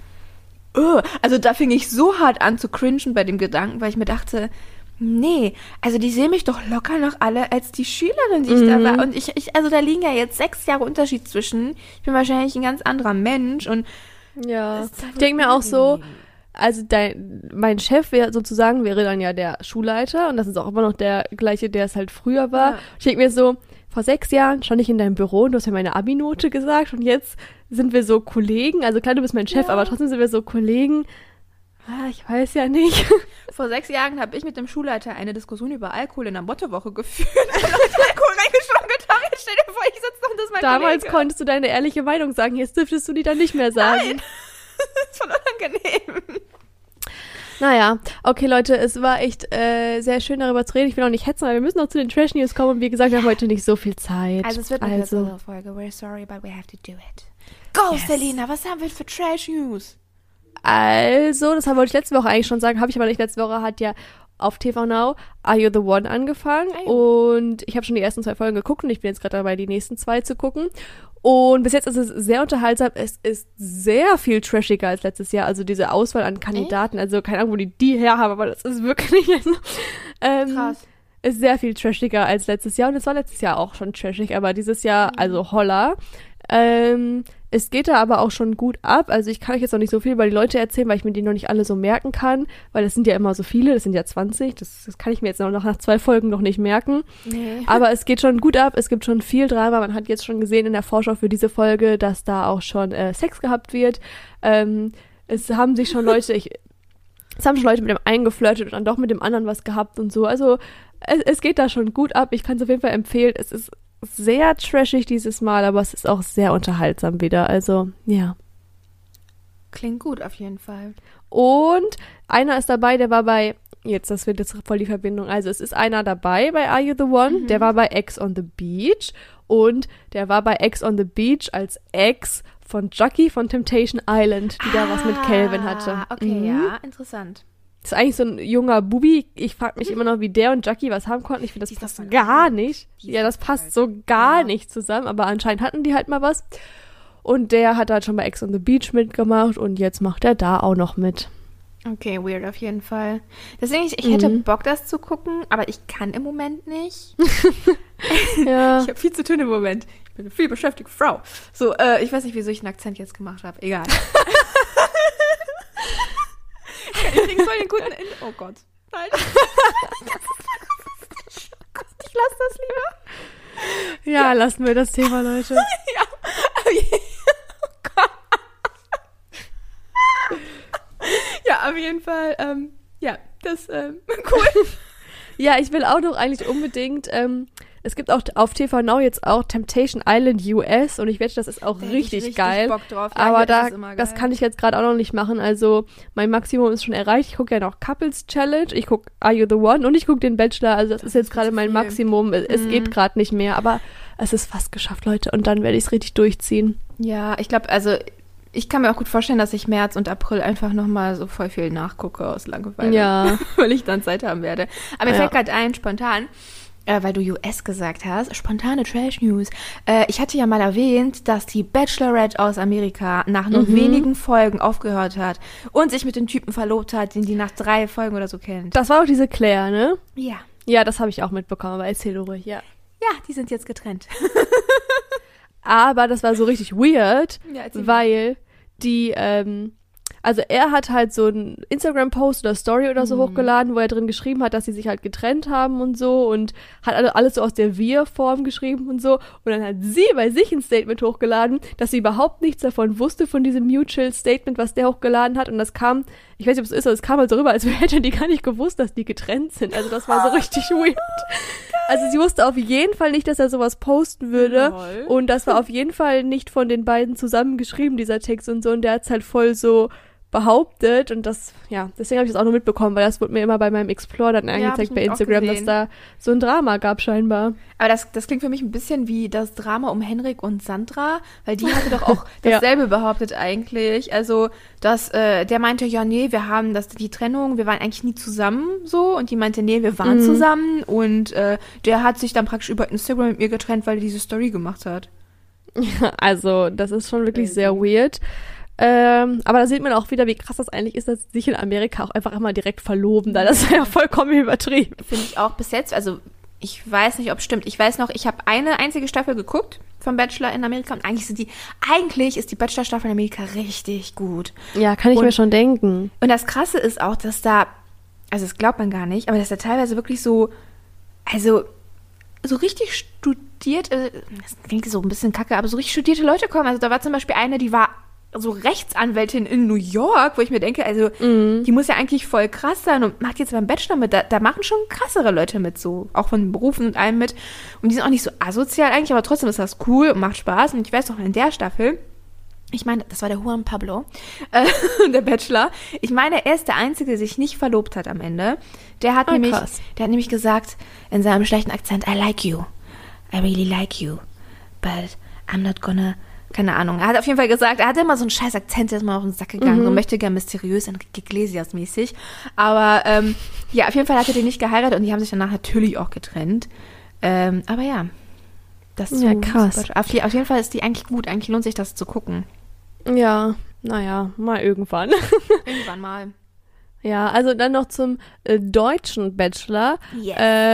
[SPEAKER 2] also da fing ich so hart an zu cringen bei dem Gedanken, weil ich mir dachte, nee, also die sehen mich doch locker noch alle als die Schülerin, die ich da war. Und also da liegen ja jetzt 6 Jahre Unterschied zwischen. Ich bin wahrscheinlich ein ganz anderer Mensch und
[SPEAKER 3] Ja,
[SPEAKER 2] das ist halt
[SPEAKER 3] ich denke mir auch so,
[SPEAKER 2] unangenehm.
[SPEAKER 3] also mein Chef wäre dann ja der Schulleiter und das ist auch immer noch der gleiche, der es halt früher war.
[SPEAKER 2] Ja.
[SPEAKER 3] Ich denke mir so, vor 6 Jahren stand ich in deinem Büro und du hast mir meine Abi-Note gesagt und jetzt sind wir so Kollegen, also klar, du bist mein Chef, aber trotzdem sind wir so Kollegen. Ich weiß ja nicht.
[SPEAKER 2] Vor 6 Jahren habe ich mit dem Schulleiter eine Diskussion über Alkohol in der Mottowoche geführt. Weil Leute Alkohol reingeschluckt haben. Jetzt stell dir vor, ich sitze noch und das ist mein
[SPEAKER 3] Damals
[SPEAKER 2] Kollege.
[SPEAKER 3] konntest du deine ehrliche Meinung sagen, jetzt dürftest du die dann nicht mehr sagen.
[SPEAKER 2] Nein. Das ist voll unangenehm.
[SPEAKER 3] Naja, okay Leute, es war echt sehr schön darüber zu reden. Ich will auch nicht hetzen, aber wir müssen noch zu den Trash News kommen und wie gesagt, wir haben heute nicht so viel Zeit.
[SPEAKER 2] Also es wird eine kürzere Folge. We're sorry, but we have to do it. Go,
[SPEAKER 3] Yes.
[SPEAKER 2] Selina, was haben wir für Trash News?
[SPEAKER 3] Also, das wollte ich letzte Woche eigentlich schon sagen, habe ich aber nicht. Letzte Woche hat ja auf TV Now Are You the One angefangen und ich habe schon die ersten 2 Folgen geguckt und ich bin jetzt gerade dabei, die nächsten 2 zu gucken. Und bis jetzt ist es sehr unterhaltsam. Es ist sehr viel trashiger als letztes Jahr. Also diese Auswahl an Kandidaten, also keine Ahnung, wo die her haben, aber das ist wirklich
[SPEAKER 2] Krass.
[SPEAKER 3] ist sehr viel trashiger als letztes Jahr. Und es war letztes Jahr auch schon trashig, aber dieses Jahr, also holla. Es geht da aber auch schon gut ab. Also ich kann euch jetzt noch nicht so viel über die Leute erzählen, weil ich mir die noch nicht alle so merken kann, weil das sind ja immer so viele, das sind ja 20. Das kann ich mir jetzt noch nach 2 Folgen noch nicht merken.
[SPEAKER 2] Nee.
[SPEAKER 3] Aber es geht schon gut ab, es gibt schon viel Drama. Man hat jetzt schon gesehen in der Vorschau für diese Folge, dass da auch schon Sex gehabt wird. Es haben sich schon Leute, es haben schon Leute mit dem einen geflirtet und dann doch mit dem anderen was gehabt und so. Also es geht da schon gut ab. Ich kann es auf jeden Fall empfehlen. Es ist sehr trashig dieses Mal, aber es ist auch sehr unterhaltsam wieder. Also, ja.
[SPEAKER 2] Klingt gut auf jeden Fall.
[SPEAKER 3] Und einer ist dabei, der war bei, das wird jetzt voll die Verbindung, also es ist einer dabei bei Are You the One, der war bei Ex on the Beach und der war bei Ex on the Beach als Ex von Jackie von Temptation Island, die da was mit Calvin hatte.
[SPEAKER 2] Okay, ja, interessant.
[SPEAKER 3] Das ist eigentlich so ein junger Bubi. Ich frage mich immer noch, wie der und Jackie was haben konnten. Ich finde, das
[SPEAKER 2] Die ist
[SPEAKER 3] passt
[SPEAKER 2] doch voll
[SPEAKER 3] gar
[SPEAKER 2] alt.
[SPEAKER 3] nicht.
[SPEAKER 2] Die ist
[SPEAKER 3] Ja, das
[SPEAKER 2] doch
[SPEAKER 3] passt
[SPEAKER 2] voll
[SPEAKER 3] so gar
[SPEAKER 2] ja.
[SPEAKER 3] nicht zusammen. Aber anscheinend hatten die halt mal was. Und der hat halt schon bei Ex on the Beach mitgemacht. Und jetzt macht er da auch noch mit.
[SPEAKER 2] Okay, weird auf jeden Fall. Deswegen, ich hätte Bock, das zu gucken, aber ich kann im Moment nicht.
[SPEAKER 3] Ja.
[SPEAKER 2] Ich habe viel zu tun im Moment. Ich bin eine viel beschäftigte Frau. So, ich weiß nicht, wieso ich einen Akzent jetzt gemacht habe. Egal. Ich kann übrigens voll den guten... Oh Gott. Nein. Ich lasse das lieber.
[SPEAKER 3] Ja, lassen wir das Thema, Leute.
[SPEAKER 2] Ja. Oh Gott. Ja, auf jeden Fall. Ja, das cool.
[SPEAKER 3] Ja, ich will auch noch eigentlich unbedingt, es gibt auch auf TV Now jetzt auch Temptation Island US und ich wette, das ist auch
[SPEAKER 2] Da hätte ich
[SPEAKER 3] richtig geil.
[SPEAKER 2] Bock drauf. Ja,
[SPEAKER 3] Aber
[SPEAKER 2] hier
[SPEAKER 3] da,
[SPEAKER 2] ist es immer
[SPEAKER 3] das
[SPEAKER 2] geil.
[SPEAKER 3] kann ich jetzt gerade auch noch nicht machen. Also mein Maximum ist schon erreicht. Ich gucke ja noch Couples Challenge, ich gucke Are You the One und ich gucke den Bachelor. Also das ist jetzt gerade
[SPEAKER 2] zu
[SPEAKER 3] mein
[SPEAKER 2] viel.
[SPEAKER 3] Maximum. Es geht gerade nicht mehr, aber es ist fast geschafft, Leute. Und dann werde ich es richtig durchziehen.
[SPEAKER 2] Ja, ich glaube, also ich kann mir auch gut vorstellen, dass ich März und April einfach nochmal so voll viel nachgucke aus Langeweile.
[SPEAKER 3] Ja.
[SPEAKER 2] Weil ich dann Zeit haben werde. Aber mir
[SPEAKER 3] Ja.
[SPEAKER 2] fällt gerade ein, spontan, weil du US gesagt hast, spontane Trash-News. Ich hatte ja mal erwähnt, dass die Bachelorette aus Amerika nach nur wenigen Folgen aufgehört hat und sich mit dem Typen verlobt hat, den die nach 3 Folgen oder so kennt.
[SPEAKER 3] Das war doch diese Claire, ne?
[SPEAKER 2] Ja.
[SPEAKER 3] Ja, das habe ich auch mitbekommen, aber erzähl du ruhig, ja.
[SPEAKER 2] Ja, die sind jetzt getrennt.
[SPEAKER 3] Aber das war so richtig weird,
[SPEAKER 2] Ja, erzähl mal.
[SPEAKER 3] weil die, also er hat halt so einen Instagram-Post oder Story oder so hochgeladen, wo er drin geschrieben hat, dass sie sich halt getrennt haben und so und hat alles so aus der Wir-Form geschrieben und so. Und dann hat sie bei sich ein Statement hochgeladen, dass sie überhaupt nichts davon wusste, von diesem Mutual Statement, was der hochgeladen hat. Und das kam, ich weiß nicht, ob es ist, aber es kam halt so rüber, als hätte die gar nicht gewusst, dass die getrennt sind. Also das war so richtig weird. Also sie wusste auf jeden Fall nicht, dass er sowas posten würde.
[SPEAKER 2] Lol.
[SPEAKER 3] Und das war auf jeden Fall nicht von den beiden zusammen geschrieben, dieser Text und so. Und der hat's halt voll so behauptet. Und das, ja, deswegen habe ich das auch nur mitbekommen, weil das wurde mir immer bei meinem Explore dann
[SPEAKER 2] hab ich
[SPEAKER 3] angezeigt bei
[SPEAKER 2] nämlich auch
[SPEAKER 3] Instagram, dass
[SPEAKER 2] gesehen.
[SPEAKER 3] da so ein Drama gab scheinbar.
[SPEAKER 2] Aber das klingt für mich ein bisschen wie das Drama um Henrik und Sandra, weil die hatte doch auch dasselbe behauptet eigentlich. Also, dass der meinte, ja, nee, wir haben die Trennung, wir waren eigentlich nie zusammen so. Und die meinte, nee, wir waren zusammen. Und der hat sich dann praktisch über Instagram mit mir getrennt, weil er diese Story gemacht hat.
[SPEAKER 3] Also, das ist schon wirklich sehr weird. Aber da sieht man auch wieder, wie krass das eigentlich ist, dass sich in Amerika auch einfach immer direkt verloben. Da das ist ja vollkommen übertrieben.
[SPEAKER 2] Finde ich auch bis jetzt, also ich weiß nicht, ob es stimmt. Ich weiß noch, ich habe eine einzige Staffel geguckt vom Bachelor in Amerika und eigentlich ist die Bachelor-Staffel in Amerika richtig gut.
[SPEAKER 3] Ja, kann ich mir schon denken.
[SPEAKER 2] Und das Krasse ist auch, dass da, also das glaubt man gar nicht, aber dass da teilweise wirklich so richtig studiert, das klingt so ein bisschen kacke, aber so richtig studierte Leute kommen. Also da war zum Beispiel eine, die war so Rechtsanwältin in New York, wo ich mir denke, also die muss ja eigentlich voll krass sein und macht jetzt beim Bachelor mit. Da machen schon krassere Leute mit, so auch von den Berufen und allem mit. Und die sind auch nicht so asozial eigentlich, aber trotzdem ist das cool und macht Spaß. Und ich weiß noch, in der Staffel, ich meine, das war der Juan Pablo, der Bachelor. Ich meine, er ist der Einzige, der sich nicht verlobt hat am Ende. Der hat nämlich gesagt, in seinem schlechten Akzent, I like you. I really like you. But I'm not gonna... Keine Ahnung. Er hat auf jeden Fall gesagt, er hatte immer so einen scheiß Akzent, der ist mal auf den Sack gegangen, so möchte gern mysteriös, Enrique Iglesias mäßig. Aber ja, auf jeden Fall hat er den nicht geheiratet und die haben sich danach natürlich auch getrennt. Aber ja, das ist
[SPEAKER 3] Ja,
[SPEAKER 2] so
[SPEAKER 3] krass.
[SPEAKER 2] Auf jeden Fall ist die eigentlich gut. Eigentlich lohnt sich das zu gucken.
[SPEAKER 3] Ja, naja, mal irgendwann.
[SPEAKER 2] Irgendwann mal.
[SPEAKER 3] Ja, also dann noch zum deutschen Bachelor.
[SPEAKER 2] Yes.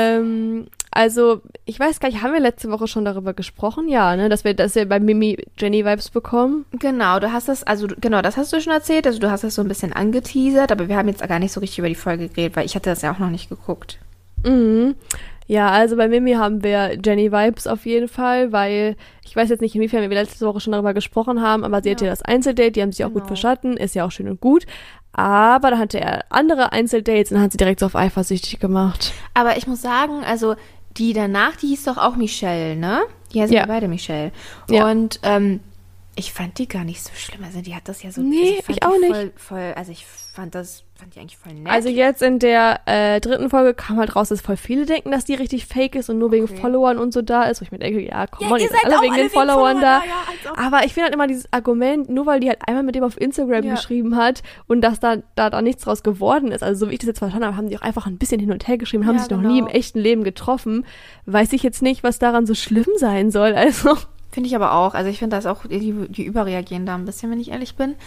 [SPEAKER 3] Also, ich weiß gar nicht, haben wir letzte Woche schon darüber gesprochen? Ja, ne, dass wir bei Mimi Jenny-Vibes bekommen.
[SPEAKER 2] Genau, das hast du schon erzählt. Also du hast das so ein bisschen angeteasert, aber wir haben jetzt gar nicht so richtig über die Folge geredet, weil ich hatte das ja auch noch nicht geguckt.
[SPEAKER 3] Mhm. Ja, also bei Mimi haben wir Jenny-Vibes auf jeden Fall, weil ich weiß jetzt nicht, inwiefern wir letzte Woche schon darüber gesprochen haben, aber sie hatte ja das Einzeldate, die haben sich auch gut verschatten, ist ja auch schön und gut. Aber da hatte er andere Einzeldates und dann hat sie direkt so auf eifersüchtig gemacht.
[SPEAKER 2] Aber ich muss sagen, also die danach, die hieß doch auch Michelle, ne? Die heißen ja beide Michelle.
[SPEAKER 3] Ja.
[SPEAKER 2] Und ich fand die gar nicht so schlimm. Also die hat das ja so...
[SPEAKER 3] Nee,
[SPEAKER 2] also
[SPEAKER 3] ich auch nicht.
[SPEAKER 2] Also ich fand die eigentlich voll nett.
[SPEAKER 3] Also jetzt in der 3. Folge kam halt raus, dass voll viele denken, dass die richtig fake ist und nur wegen Followern und so da ist. Wo ich mir denke, ja, komm mal, ihr seid alle wegen den Followern da. Aber ich finde halt immer dieses Argument, nur weil die halt einmal mit dem auf Instagram geschrieben hat und dass da nichts draus geworden ist. Also so wie ich das jetzt verstanden habe, haben die auch einfach ein bisschen hin und her geschrieben, haben sich noch nie im echten Leben getroffen. Weiß ich jetzt nicht, was daran so schlimm sein soll. Also...
[SPEAKER 2] Finde ich aber auch. Also ich finde das auch, die überreagieren da ein bisschen, wenn ich ehrlich bin.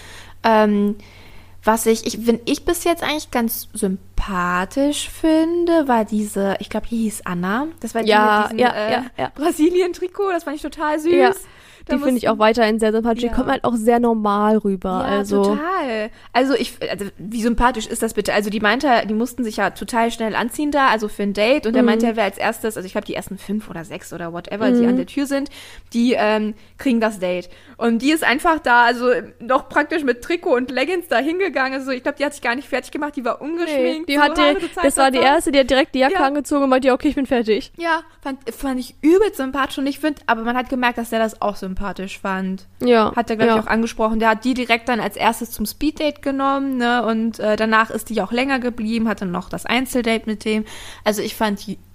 [SPEAKER 2] Was ich bis jetzt eigentlich ganz sympathisch finde, war diese, ich glaube, die hieß Anna. Das war die mit diesem Brasilien-Trikot. Das fand ich total süß.
[SPEAKER 3] Ja. Die finde ich auch weiterhin sehr sympathisch. Die kommt halt auch sehr normal rüber.
[SPEAKER 2] Ja,
[SPEAKER 3] also.
[SPEAKER 2] Total. Also wie sympathisch ist das bitte? Also die meinte, die mussten sich ja total schnell anziehen da, also für ein Date. Und der meinte, wer als erstes, also ich glaube die ersten 5 oder 6 oder whatever, die an der Tür sind, die kriegen das Date. Und die ist einfach da, also noch praktisch mit Trikot und Leggings da hingegangen. Also ich glaube, die hat sich gar nicht fertig gemacht, die war ungeschminkt.
[SPEAKER 3] Nee, das war die erste, die hat direkt die Jacke angezogen und meinte, ja, okay, ich bin fertig.
[SPEAKER 2] Ja, fand ich übel sympathisch und ich finde, aber man hat gemerkt, dass der das auch sympathisch fand.
[SPEAKER 3] Ja.
[SPEAKER 2] Hat er, glaube ich, auch angesprochen. Der hat die direkt dann als erstes zum Speeddate genommen, ne? Und danach ist die auch länger geblieben, hatte noch das Einzeldate mit dem. Also ich fand die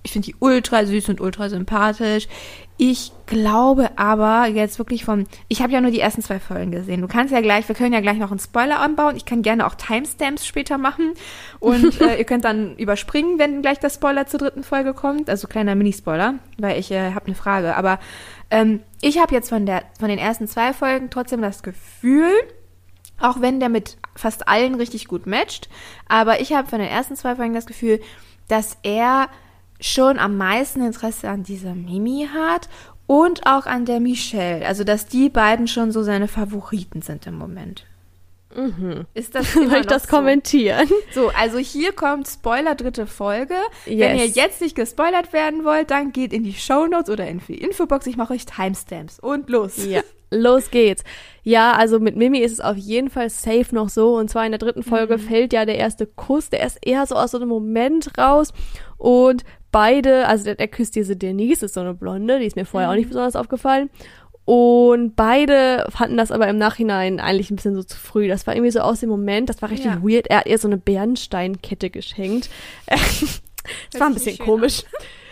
[SPEAKER 2] Ich finde die ultra süß und ultra sympathisch. Ich glaube aber jetzt wirklich ich habe ja nur die ersten 2 Folgen gesehen. Wir können ja gleich noch einen Spoiler anbauen. Ich kann gerne auch Timestamps später machen. Und ihr könnt dann überspringen, wenn gleich der Spoiler zur 3. Folge kommt. Also kleiner Mini-Spoiler, weil ich habe eine Frage. Aber ich habe jetzt von den ersten 2 Folgen trotzdem das Gefühl, auch wenn der mit fast allen richtig gut matcht, aber ich habe von den ersten 2 Folgen das Gefühl, dass er schon am meisten Interesse an dieser Mimi hat und auch an der Michelle. Also, dass die beiden schon so seine Favoriten sind im Moment.
[SPEAKER 3] Mhm.
[SPEAKER 2] Ist das
[SPEAKER 3] Soll ich das kommentieren?
[SPEAKER 2] So, also hier kommt Spoiler 3. Folge.
[SPEAKER 3] Yes.
[SPEAKER 2] Wenn ihr jetzt nicht gespoilert werden wollt, dann geht in die Shownotes oder in die Infobox. Ich mache euch Timestamps. Und los.
[SPEAKER 3] Ja, los geht's. Ja, also mit Mimi ist es auf jeden Fall safe noch so. Und zwar in der 3. Folge fällt ja der erste Kuss. Der ist eher so aus so einem Moment raus. Und beide, also der küsst diese Denise, ist so eine Blonde, die ist mir vorher auch nicht besonders aufgefallen. Und beide fanden das aber im Nachhinein eigentlich ein bisschen so zu früh. Das war irgendwie so aus dem Moment, das war richtig weird. Er hat ihr so eine Bernsteinkette geschenkt. Das war ein bisschen komisch.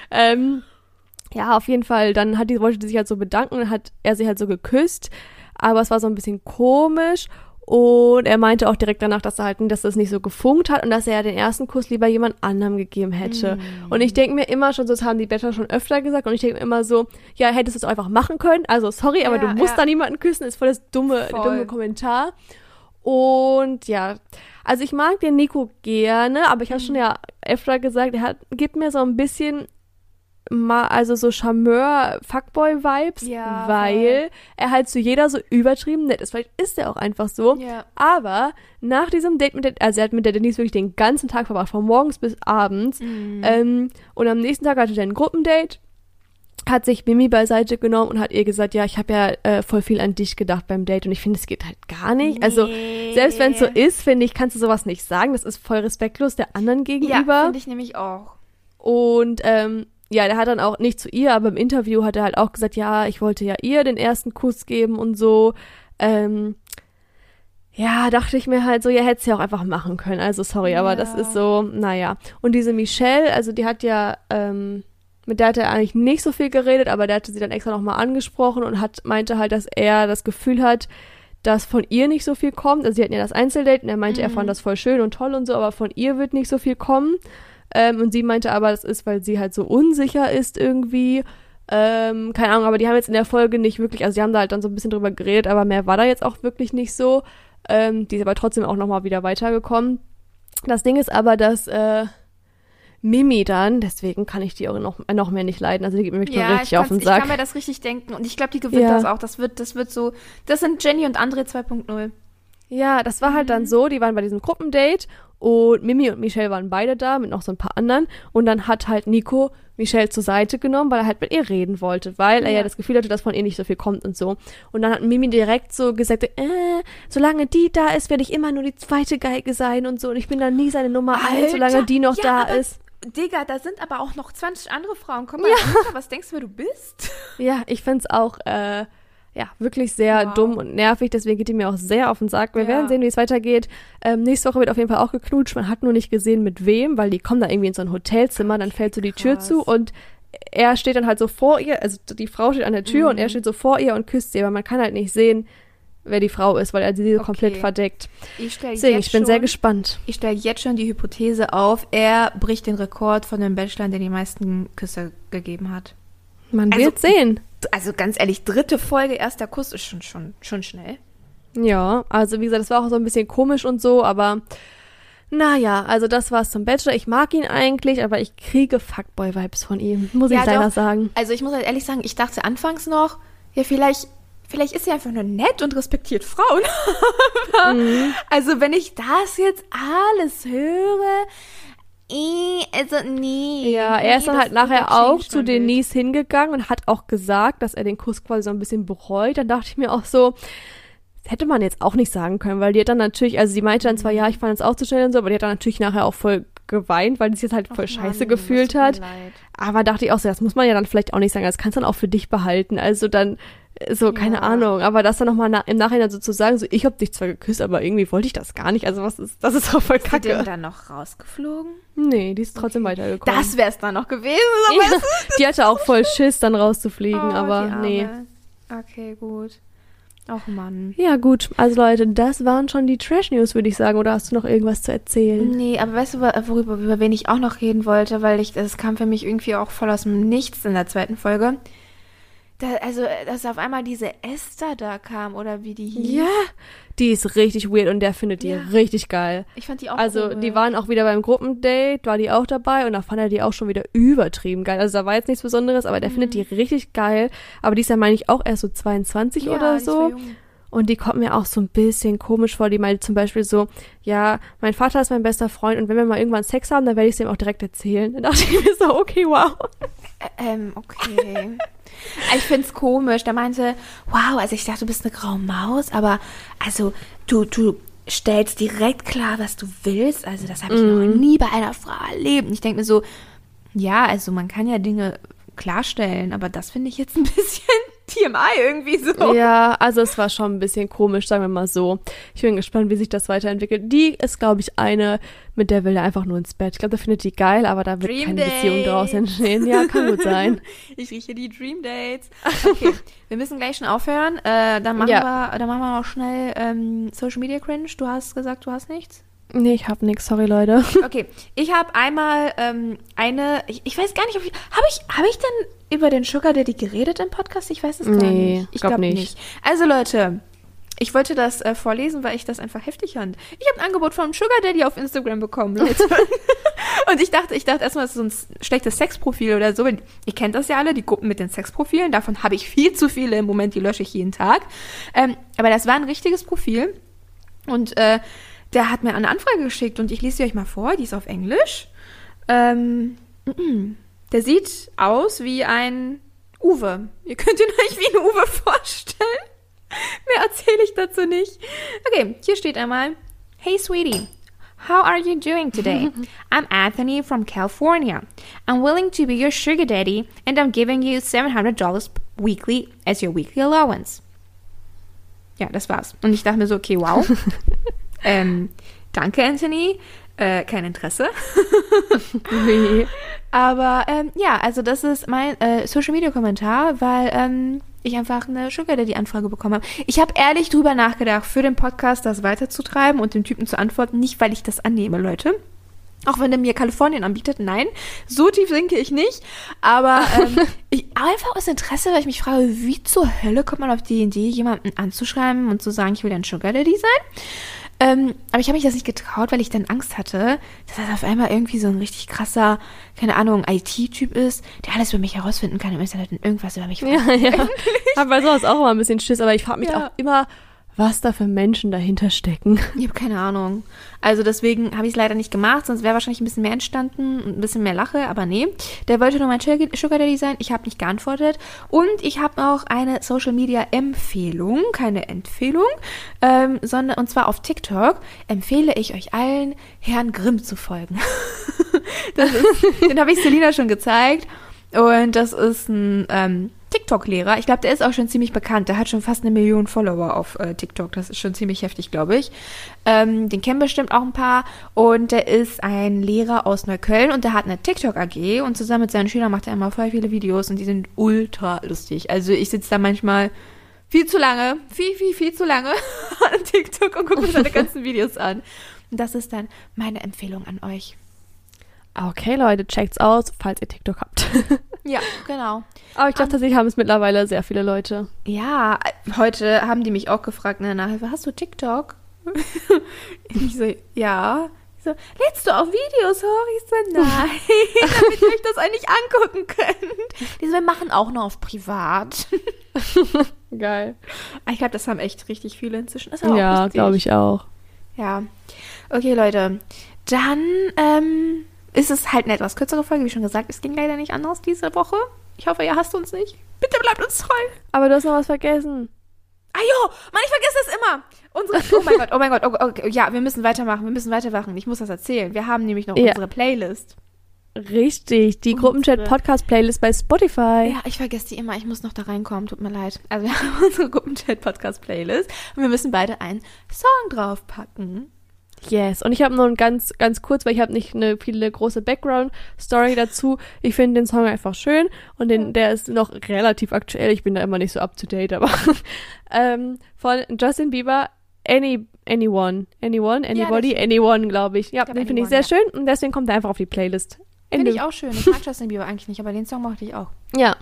[SPEAKER 3] Ja, auf jeden Fall, dann wollte sie sich halt so bedanken und hat er sie halt so geküsst. Aber es war so ein bisschen komisch. Und er meinte auch direkt danach, dass das nicht so gefunkt hat und dass er ja den ersten Kuss lieber jemand anderem gegeben hätte. Und ich denke mir immer schon, so, das haben die Bachelor schon öfter gesagt, und ich denke mir immer so, ja, hättest du es auch einfach machen können, also sorry, aber du musst da niemanden küssen, ist voll das dumme Kommentar. Und ja, also ich mag den Nico gerne, aber ich habe schon ja öfter gesagt, gibt mir so ein bisschen also so Charmeur-Fuckboy-Vibes, weil er halt zu jeder so übertrieben nett ist. Vielleicht ist er auch einfach so. Ja. Aber nach diesem Date also er hat mit der Denise wirklich den ganzen Tag verbracht, von morgens bis abends. Und am nächsten Tag hatte er ein Gruppendate, hat sich Mimi beiseite genommen und hat ihr gesagt, ja, ich habe ja voll viel an dich gedacht beim Date, und ich finde, es geht halt gar nicht. Nee. Also selbst wenn es so ist, finde ich, kannst du sowas nicht sagen. Das ist voll respektlos der anderen gegenüber.
[SPEAKER 2] Ja, finde ich nämlich auch.
[SPEAKER 3] Und ja, der hat dann auch nicht zu ihr, aber im Interview hat er halt auch gesagt, ja, ich wollte ja ihr den ersten Kuss geben und so. Ja, dachte ich mir halt so, ja, hätte es ja auch einfach machen können. Also sorry, aber das ist so, naja. Und diese Michelle, also die hat ja, mit der hat er eigentlich nicht so viel geredet, aber der hatte sie dann extra nochmal angesprochen und meinte halt, dass er das Gefühl hat, dass von ihr nicht so viel kommt. Also sie hatten ja das Einzeldate und er meinte, er fand das voll schön und toll und so, aber von ihr wird nicht so viel kommen. Und sie meinte aber, das ist, weil sie halt so unsicher ist irgendwie. Keine Ahnung, aber die haben jetzt in der Folge nicht wirklich, also sie haben da halt dann so ein bisschen drüber geredet, aber mehr war da jetzt auch wirklich nicht so. Die ist aber trotzdem auch nochmal wieder weitergekommen. Das Ding ist aber, dass Mimi dann, deswegen kann ich die auch noch mehr nicht leiden, also die geht mir wirklich richtig auf den Sack.
[SPEAKER 2] Ich kann mir das richtig denken und ich glaube, die gewinnt das auch. Das wird so, das sind Jenny und André 2.0.
[SPEAKER 3] Ja, das war halt dann so, die waren bei diesem Gruppendate und Mimi und Michelle waren beide da mit noch so ein paar anderen, und dann hat halt Nico Michelle zur Seite genommen, weil er halt mit ihr reden wollte, weil er ja das Gefühl hatte, dass von ihr nicht so viel kommt und so. Und dann hat Mimi direkt so gesagt, solange die da ist, werde ich immer nur die zweite Geige sein und so, und ich bin dann nie seine Nummer 1, solange die noch da ist.
[SPEAKER 2] Digga, da sind aber auch noch 20 andere Frauen. Komm mal, was denkst du, wer du bist?
[SPEAKER 3] Ja, ich find's auch wirklich sehr dumm und nervig, deswegen geht die mir auch sehr auf den Sack. Wir werden sehen, wie es weitergeht. Nächste Woche wird auf jeden Fall auch geknutscht. Man hat nur nicht gesehen, mit wem, weil die kommen da irgendwie in so ein Hotelzimmer, dann fällt so die Tür zu und er steht dann halt so vor ihr, also die Frau steht an der Tür und er steht so vor ihr und küsst sie, aber man kann halt nicht sehen, wer die Frau ist, weil er sie so komplett verdeckt. Ich bin sehr gespannt.
[SPEAKER 2] Ich stelle jetzt schon die Hypothese auf, er bricht den Rekord von dem Bachelor, der die meisten Küsse gegeben hat.
[SPEAKER 3] Man wird sehen.
[SPEAKER 2] Also ganz ehrlich, 3. Folge, erster Kuss ist schon schnell.
[SPEAKER 3] Ja, also wie gesagt, das war auch so ein bisschen komisch und so, aber naja, also das war's zum Bachelor. Ich mag ihn eigentlich, aber ich kriege Fuckboy-Vibes von ihm, muss ich leider sagen.
[SPEAKER 2] Also ich muss halt ehrlich sagen, ich dachte anfangs noch, ja vielleicht ist er einfach nur nett und respektiert Frauen. Also wenn ich das jetzt alles höre, also nee.
[SPEAKER 3] Ja, er ist dann halt nachher auch zu Denise hingegangen und hat auch gesagt, dass er den Kuss quasi so ein bisschen bereut. Dann dachte ich mir auch so, das hätte man jetzt auch nicht sagen können, weil die hat dann natürlich, also sie meinte dann zwar, ja, ich fand es auch zu schnell und so, aber die hat dann natürlich nachher auch voll geweint, weil sie sich jetzt halt voll scheiße gefühlt hat. Aber dachte ich auch so, das muss man ja dann vielleicht auch nicht sagen, das kannst du dann auch für dich behalten. Also dann So, keine Ahnung. Aber das dann nochmal im Nachhinein so zu sagen, so, ich hab dich zwar geküsst, aber irgendwie wollte ich das gar nicht. Also das ist auch voll kacke.
[SPEAKER 2] Ist die denn dann noch rausgeflogen?
[SPEAKER 3] Nee, die ist trotzdem weitergekommen.
[SPEAKER 2] Das wär's dann noch gewesen.
[SPEAKER 3] Ja, die hatte auch voll Schiss, dann rauszufliegen, aber nee.
[SPEAKER 2] Okay, gut. Ach Mann.
[SPEAKER 3] Ja, gut. Also Leute, das waren schon die Trash-News, würde ich sagen. Oder hast du noch irgendwas zu erzählen?
[SPEAKER 2] Nee, aber weißt du, über wen ich auch noch reden wollte, weil das kam für mich irgendwie auch voll aus dem Nichts in der zweiten Folge. Dass auf einmal diese Esther da kam, oder wie die hieß.
[SPEAKER 3] Ja, die ist richtig weird und der findet die richtig geil.
[SPEAKER 2] Ich fand die auch
[SPEAKER 3] cool. Die waren auch wieder beim Gruppendate, war die auch dabei und da fand er die auch schon wieder übertrieben geil. Also da war jetzt nichts Besonderes, aber der findet die richtig geil. Aber die ist ja, meine ich, auch erst so 22 oder so. Und die kommt mir auch so ein bisschen komisch vor. Die meinte zum Beispiel so, ja, mein Vater ist mein bester Freund und wenn wir mal irgendwann Sex haben, dann werde ich es ihm auch direkt erzählen. Dann dachte ich mir so, okay, wow.
[SPEAKER 2] Okay. Ich find's komisch. Der meinte, wow, also ich dachte, du bist eine graue Maus, aber also du stellst direkt klar, was du willst. Also das habe ich noch nie bei einer Frau erlebt. Und ich denke mir so, ja, also man kann ja Dinge klarstellen, aber das finde ich jetzt ein bisschen TMI irgendwie so.
[SPEAKER 3] Ja, also es war schon ein bisschen komisch, sagen wir mal so. Ich bin gespannt, wie sich das weiterentwickelt. Die ist, glaube ich, eine, mit der will er einfach nur ins Bett. Ich glaube, der findet die geil, aber da wird keine Beziehung daraus entstehen. Ja, kann gut sein.
[SPEAKER 2] Ich rieche die Dream Dates. Okay, wir müssen gleich schon aufhören. Dann machen wir noch schnell Social Media Cringe. Du hast gesagt, du hast nichts?
[SPEAKER 3] Nee, ich hab nix, sorry Leute.
[SPEAKER 2] Okay, ich habe einmal ich weiß gar nicht, habe ich denn über den Sugar Daddy geredet im Podcast? Ich weiß es gar nicht. Ich glaube nicht. Also Leute, ich wollte das vorlesen, weil ich das einfach heftig fand. Ich habe ein Angebot vom Sugar Daddy auf Instagram bekommen, Leute. Und ich dachte erstmal, das ist so ein schlechtes Sexprofil oder so. Ihr kennt das ja alle, die Gruppen mit den Sexprofilen. Davon habe ich viel zu viele im Moment, die lösche ich jeden Tag. Aber das war ein richtiges Profil. Und der hat mir eine Anfrage geschickt und ich lese sie euch mal vor, die ist auf Englisch. Der sieht aus wie ein Uwe. Ihr könnt ihn euch wie ein Uwe vorstellen. Mehr erzähle ich dazu nicht. Okay, hier steht einmal, Hey Sweetie, how are you doing today? I'm Anthony from California. I'm willing to be your sugar daddy and I'm giving you $700 weekly as your weekly allowance. Ja, das war's. Und ich dachte mir so, okay, wow. Danke, Anthony. Kein Interesse.
[SPEAKER 3] Nee.
[SPEAKER 2] Aber ja, also das ist mein Social-Media-Kommentar, weil ich einfach eine Sugar Daddy-Anfrage bekommen habe. Ich habe ehrlich drüber nachgedacht, für den Podcast das weiterzutreiben und dem Typen zu antworten. Nicht, weil ich das annehme, Leute. Auch wenn er mir Kalifornien anbietet, nein, so tief denke ich nicht. Aber einfach aus Interesse, weil ich mich frage, wie zur Hölle kommt man auf die Idee, jemanden anzuschreiben und zu sagen, ich will ein Sugar Daddy sein? Aber ich habe mich das nicht getraut, weil ich dann Angst hatte, dass das auf einmal irgendwie so ein richtig krasser, keine Ahnung, IT-Typ ist, der alles über mich herausfinden kann im Internet und irgendwas über mich
[SPEAKER 3] fragt. Ja. Hab bei sowas auch immer ein bisschen Schiss, aber ich frage mich auch immer, was da für Menschen dahinter stecken.
[SPEAKER 2] Ich habe keine Ahnung. Also deswegen habe ich es leider nicht gemacht, sonst wäre wahrscheinlich ein bisschen mehr entstanden und ein bisschen mehr Lache, aber nee. Der wollte nur mein Sugar Daddy sein, ich habe nicht geantwortet. Und ich habe auch eine Social Media Empfehlung, keine Empfehlung, sondern und zwar auf TikTok empfehle ich euch allen, Herrn Grimm zu folgen. Den habe ich Selina schon gezeigt und das ist ein TikTok-Lehrer. Ich glaube, der ist auch schon ziemlich bekannt. Der hat schon fast 1 Million Follower auf TikTok. Das ist schon ziemlich heftig, glaube ich. Den kennen bestimmt auch ein paar. Und der ist ein Lehrer aus Neukölln und der hat eine TikTok-AG und zusammen mit seinen Schülern macht er immer voll viele Videos und die sind ultra lustig. Also ich sitze da manchmal viel zu lange an TikTok und gucke mir seine ganzen Videos an. Und das ist dann meine Empfehlung an euch.
[SPEAKER 3] Okay, Leute, checkt's aus, falls ihr TikTok habt.
[SPEAKER 2] Ja, genau.
[SPEAKER 3] Aber ich glaube tatsächlich haben es mittlerweile sehr viele Leute.
[SPEAKER 2] Ja, heute haben die mich auch gefragt in der Nachhilfe, hast du TikTok? Ich so, ja. Ich so, lädst du auch Videos hoch? Ich so, nein, damit ihr euch das eigentlich angucken könnt. Die so, wir machen auch nur auf privat.
[SPEAKER 3] Geil.
[SPEAKER 2] Ich glaube, das haben echt richtig viele inzwischen. Das
[SPEAKER 3] ja, glaube ich auch.
[SPEAKER 2] Ja. Okay, Leute. Dann, ist es halt eine etwas kürzere Folge, wie schon gesagt. Es ging leider nicht anders diese Woche. Ich hoffe, ihr hasst uns nicht. Bitte bleibt uns treu.
[SPEAKER 3] Aber du hast noch was vergessen.
[SPEAKER 2] Ah jo, Mann, ich vergesse das immer. Oh mein Gott. Ja, wir müssen weitermachen. Ich muss das erzählen. Wir haben nämlich noch unsere Playlist.
[SPEAKER 3] Richtig, die Gruppenchat-Podcast-Playlist bei Spotify.
[SPEAKER 2] Ja, ich vergesse die immer. Ich muss noch da reinkommen. Tut mir leid. Also wir haben unsere Gruppenchat-Podcast-Playlist und wir müssen beide einen Song draufpacken.
[SPEAKER 3] Yes, und ich habe nur ein ganz kurz, weil ich habe nicht eine viele große Background-Story dazu. Ich finde den Song einfach schön und der ist noch relativ aktuell. Ich bin da immer nicht so up-to-date, aber von Justin Bieber, Anyone, Anybody, Anyone, glaube ich. Ja, den finde ich sehr schön und deswegen kommt er einfach auf die Playlist.
[SPEAKER 2] Finde ich auch schön. Ich mag Justin Bieber eigentlich nicht, aber den Song mochte ich auch.
[SPEAKER 3] Ja.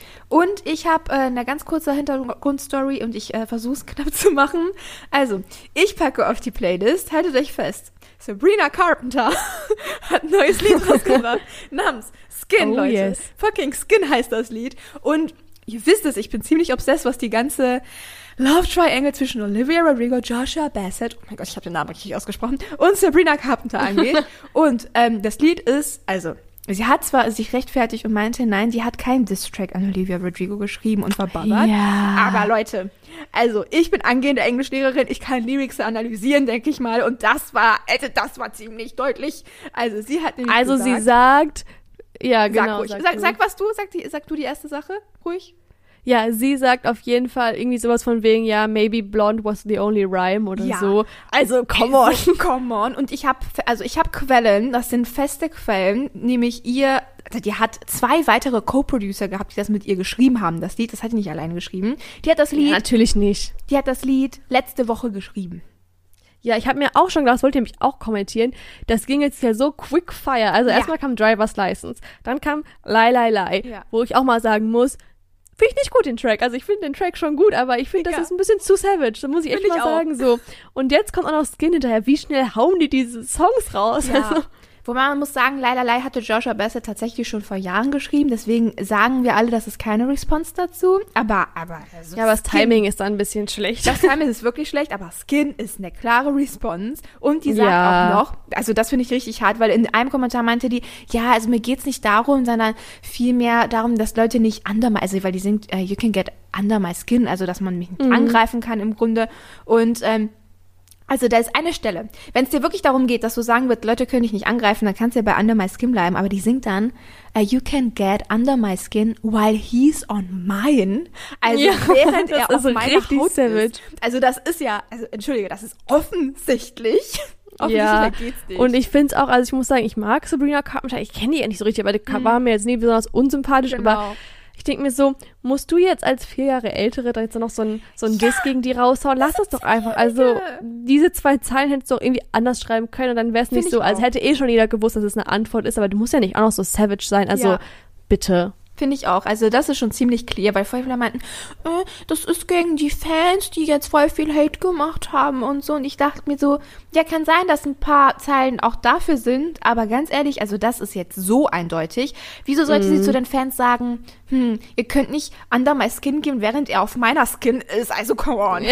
[SPEAKER 2] Und ich habe eine ganz kurze Hintergrundstory und ich versuche es knapp zu machen. Also, ich packe auf die Playlist, haltet euch fest, Sabrina Carpenter hat ein neues Lied rausgebracht namens Skin, Leute.
[SPEAKER 3] Yes.
[SPEAKER 2] Fucking Skin heißt das Lied. Und ihr wisst es, ich bin ziemlich obsessed, was die ganze Love Triangle zwischen Olivia Rodrigo, Joshua Bassett, oh mein Gott, ich habe den Namen richtig ausgesprochen, und Sabrina Carpenter angeht. Und das Lied ist, also, sie hat zwar sich rechtfertigt und meinte, nein, sie hat keinen Diss-Track an Olivia Rodrigo geschrieben und verbabbert.
[SPEAKER 3] Ja.
[SPEAKER 2] Aber Leute, also ich bin angehende Englischlehrerin, ich kann Lyrics analysieren, denke ich mal. Und das war ziemlich deutlich. Also sie hat nämlich gesagt,
[SPEAKER 3] sie sagt, ja genau.
[SPEAKER 2] Sag ruhig. Sag was du, sag du die erste Sache, ruhig.
[SPEAKER 3] Ja, sie sagt auf jeden Fall irgendwie sowas von wegen, ja, maybe blonde was the only rhyme oder so. Also, come on.
[SPEAKER 2] Come on. Und ich habe Quellen, das sind feste Quellen, nämlich die hat 2 weitere Co-Producer gehabt, die das mit ihr geschrieben haben, das Lied. Das hat sie nicht alleine geschrieben. Die hat das Lied...
[SPEAKER 3] Ja, natürlich nicht.
[SPEAKER 2] Die hat das Lied letzte Woche geschrieben.
[SPEAKER 3] Ja, ich habe mir auch schon gedacht, das wollte ich nämlich auch kommentieren, das ging jetzt ja so quick fire. Also erstmal kam Driver's License, dann kam Lie, Lie, Lie, wo ich auch mal sagen muss, finde ich nicht gut, den Track. Also ich finde den Track schon gut, aber ich finde, das ist ein bisschen zu savage. Da muss ich echt mal sagen, so. Und jetzt kommt auch noch Skin hinterher. Wie schnell hauen die diese Songs raus?
[SPEAKER 2] Ja.
[SPEAKER 3] Also,
[SPEAKER 2] Wobei man muss sagen, Lie hatte Joshua Bassett tatsächlich schon vor Jahren geschrieben, deswegen sagen wir alle, das ist keine Response dazu. Aber
[SPEAKER 3] also ja, aber das Timing ist dann ein bisschen schlecht.
[SPEAKER 2] Das Timing ist wirklich schlecht, aber Skin ist eine klare Response. Und die sagt auch noch, also das finde ich richtig hart, weil in einem Kommentar meinte die, ja, also mir geht's nicht darum, sondern vielmehr darum, dass Leute nicht also weil die singt, you can get under my skin, also dass man mich nicht angreifen kann im Grunde. Und also da ist eine Stelle, wenn es dir wirklich darum geht, dass du sagen wirst, Leute können dich nicht angreifen, dann kannst du ja bei Under My Skin bleiben, aber die singt dann, you can get under my skin while he's on mine. Also während er auf meiner Haut ist. Also das ist ja, entschuldige, das ist offensichtlich.
[SPEAKER 3] Ja, und ich finde es auch, also ich muss sagen, ich mag Sabrina Carpenter, ich kenne die ja nicht so richtig, aber die war mir jetzt nie besonders unsympathisch, aber ich denke mir so, musst du jetzt als 4 Jahre Ältere da jetzt noch so ein Diss gegen die raushauen? Lass das doch einfach. Also diese 2 Zeilen hättest du doch irgendwie anders schreiben können und dann wäre es nicht so, als hätte schon jeder gewusst, dass es eine Antwort ist, aber du musst ja nicht auch noch so savage sein. Also bitte.
[SPEAKER 2] Finde ich auch. Also das ist schon ziemlich clear, weil voll viele meinten, das ist gegen die Fans, die jetzt voll viel Hate gemacht haben und so. Und ich dachte mir so, ja, kann sein, dass ein paar Zeilen auch dafür sind, aber ganz ehrlich, also das ist jetzt so eindeutig. Wieso sollte sie zu den Fans sagen, ihr könnt nicht under my skin gehen, während er auf meiner Skin ist? Also come on.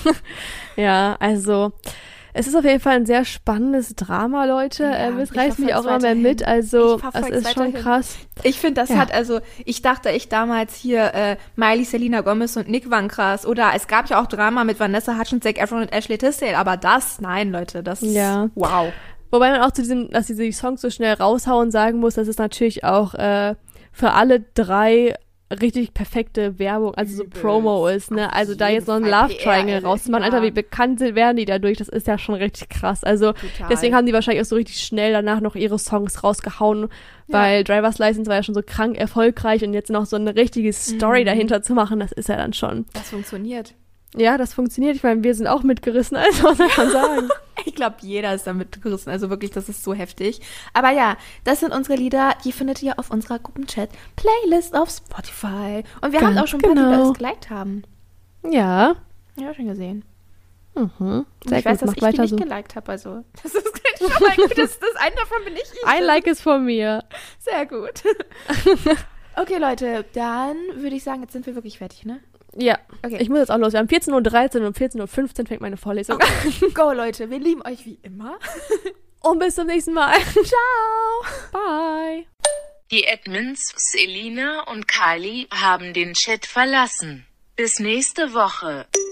[SPEAKER 3] Ja, also... Es ist auf jeden Fall ein sehr spannendes Drama, Leute. Es reißt mich auch immer mehr mit. Also, es ist schon krass.
[SPEAKER 2] Ich finde, das hat, also, ich dachte echt damals hier, Miley, Selena Gomez und Nick waren krass. Oder es gab ja auch Drama mit Vanessa Hudgens, Zac Efron und Ashley Tisdale. Aber nein, Leute, das ist, wow.
[SPEAKER 3] Wobei man auch zu diesem, dass sie die Songs so schnell raushauen sagen muss, dass es natürlich auch für alle 3 richtig perfekte Werbung, also so Promo ist, ne? Also da jetzt noch ein Love Triangle rauszumachen, Alter, wie bekannt werden die dadurch, das ist ja schon richtig krass. Also deswegen haben die wahrscheinlich auch so richtig schnell danach noch ihre Songs rausgehauen, weil Driver's License war ja schon so krank erfolgreich und jetzt noch so eine richtige Story dahinter zu machen, das ist ja dann schon.
[SPEAKER 2] Das funktioniert.
[SPEAKER 3] Ja, das funktioniert. Ich meine, wir sind auch mitgerissen, also was soll man sagen?
[SPEAKER 2] Ich glaube, jeder ist da mitgerissen. Also wirklich, das ist so heftig. Aber ja, das sind unsere Lieder. Die findet ihr auf unserer Gruppenchat-Playlist auf Spotify. Und wir haben auch schon ein paar, die das geliked haben.
[SPEAKER 3] Ja.
[SPEAKER 2] Ja, schon gesehen.
[SPEAKER 3] Mhm.
[SPEAKER 2] Sehr ich weiß, dass ich die nicht geliked habe. Also, das ist schon mal gut. Das einen davon bin ich.
[SPEAKER 3] Ein Like ist von mir.
[SPEAKER 2] Sehr gut. Okay, Leute, dann würde ich sagen, jetzt sind wir wirklich fertig, ne?
[SPEAKER 3] Ja, okay. Ich muss jetzt auch los. Wir haben 14:13 Uhr und 14:15 Uhr fängt meine Vorlesung an.
[SPEAKER 2] Go, Leute. Wir lieben euch wie immer.
[SPEAKER 3] Und bis zum nächsten Mal.
[SPEAKER 2] Ciao.
[SPEAKER 3] Bye.
[SPEAKER 1] Die Admins Selina und Kylie haben den Chat verlassen. Bis nächste Woche.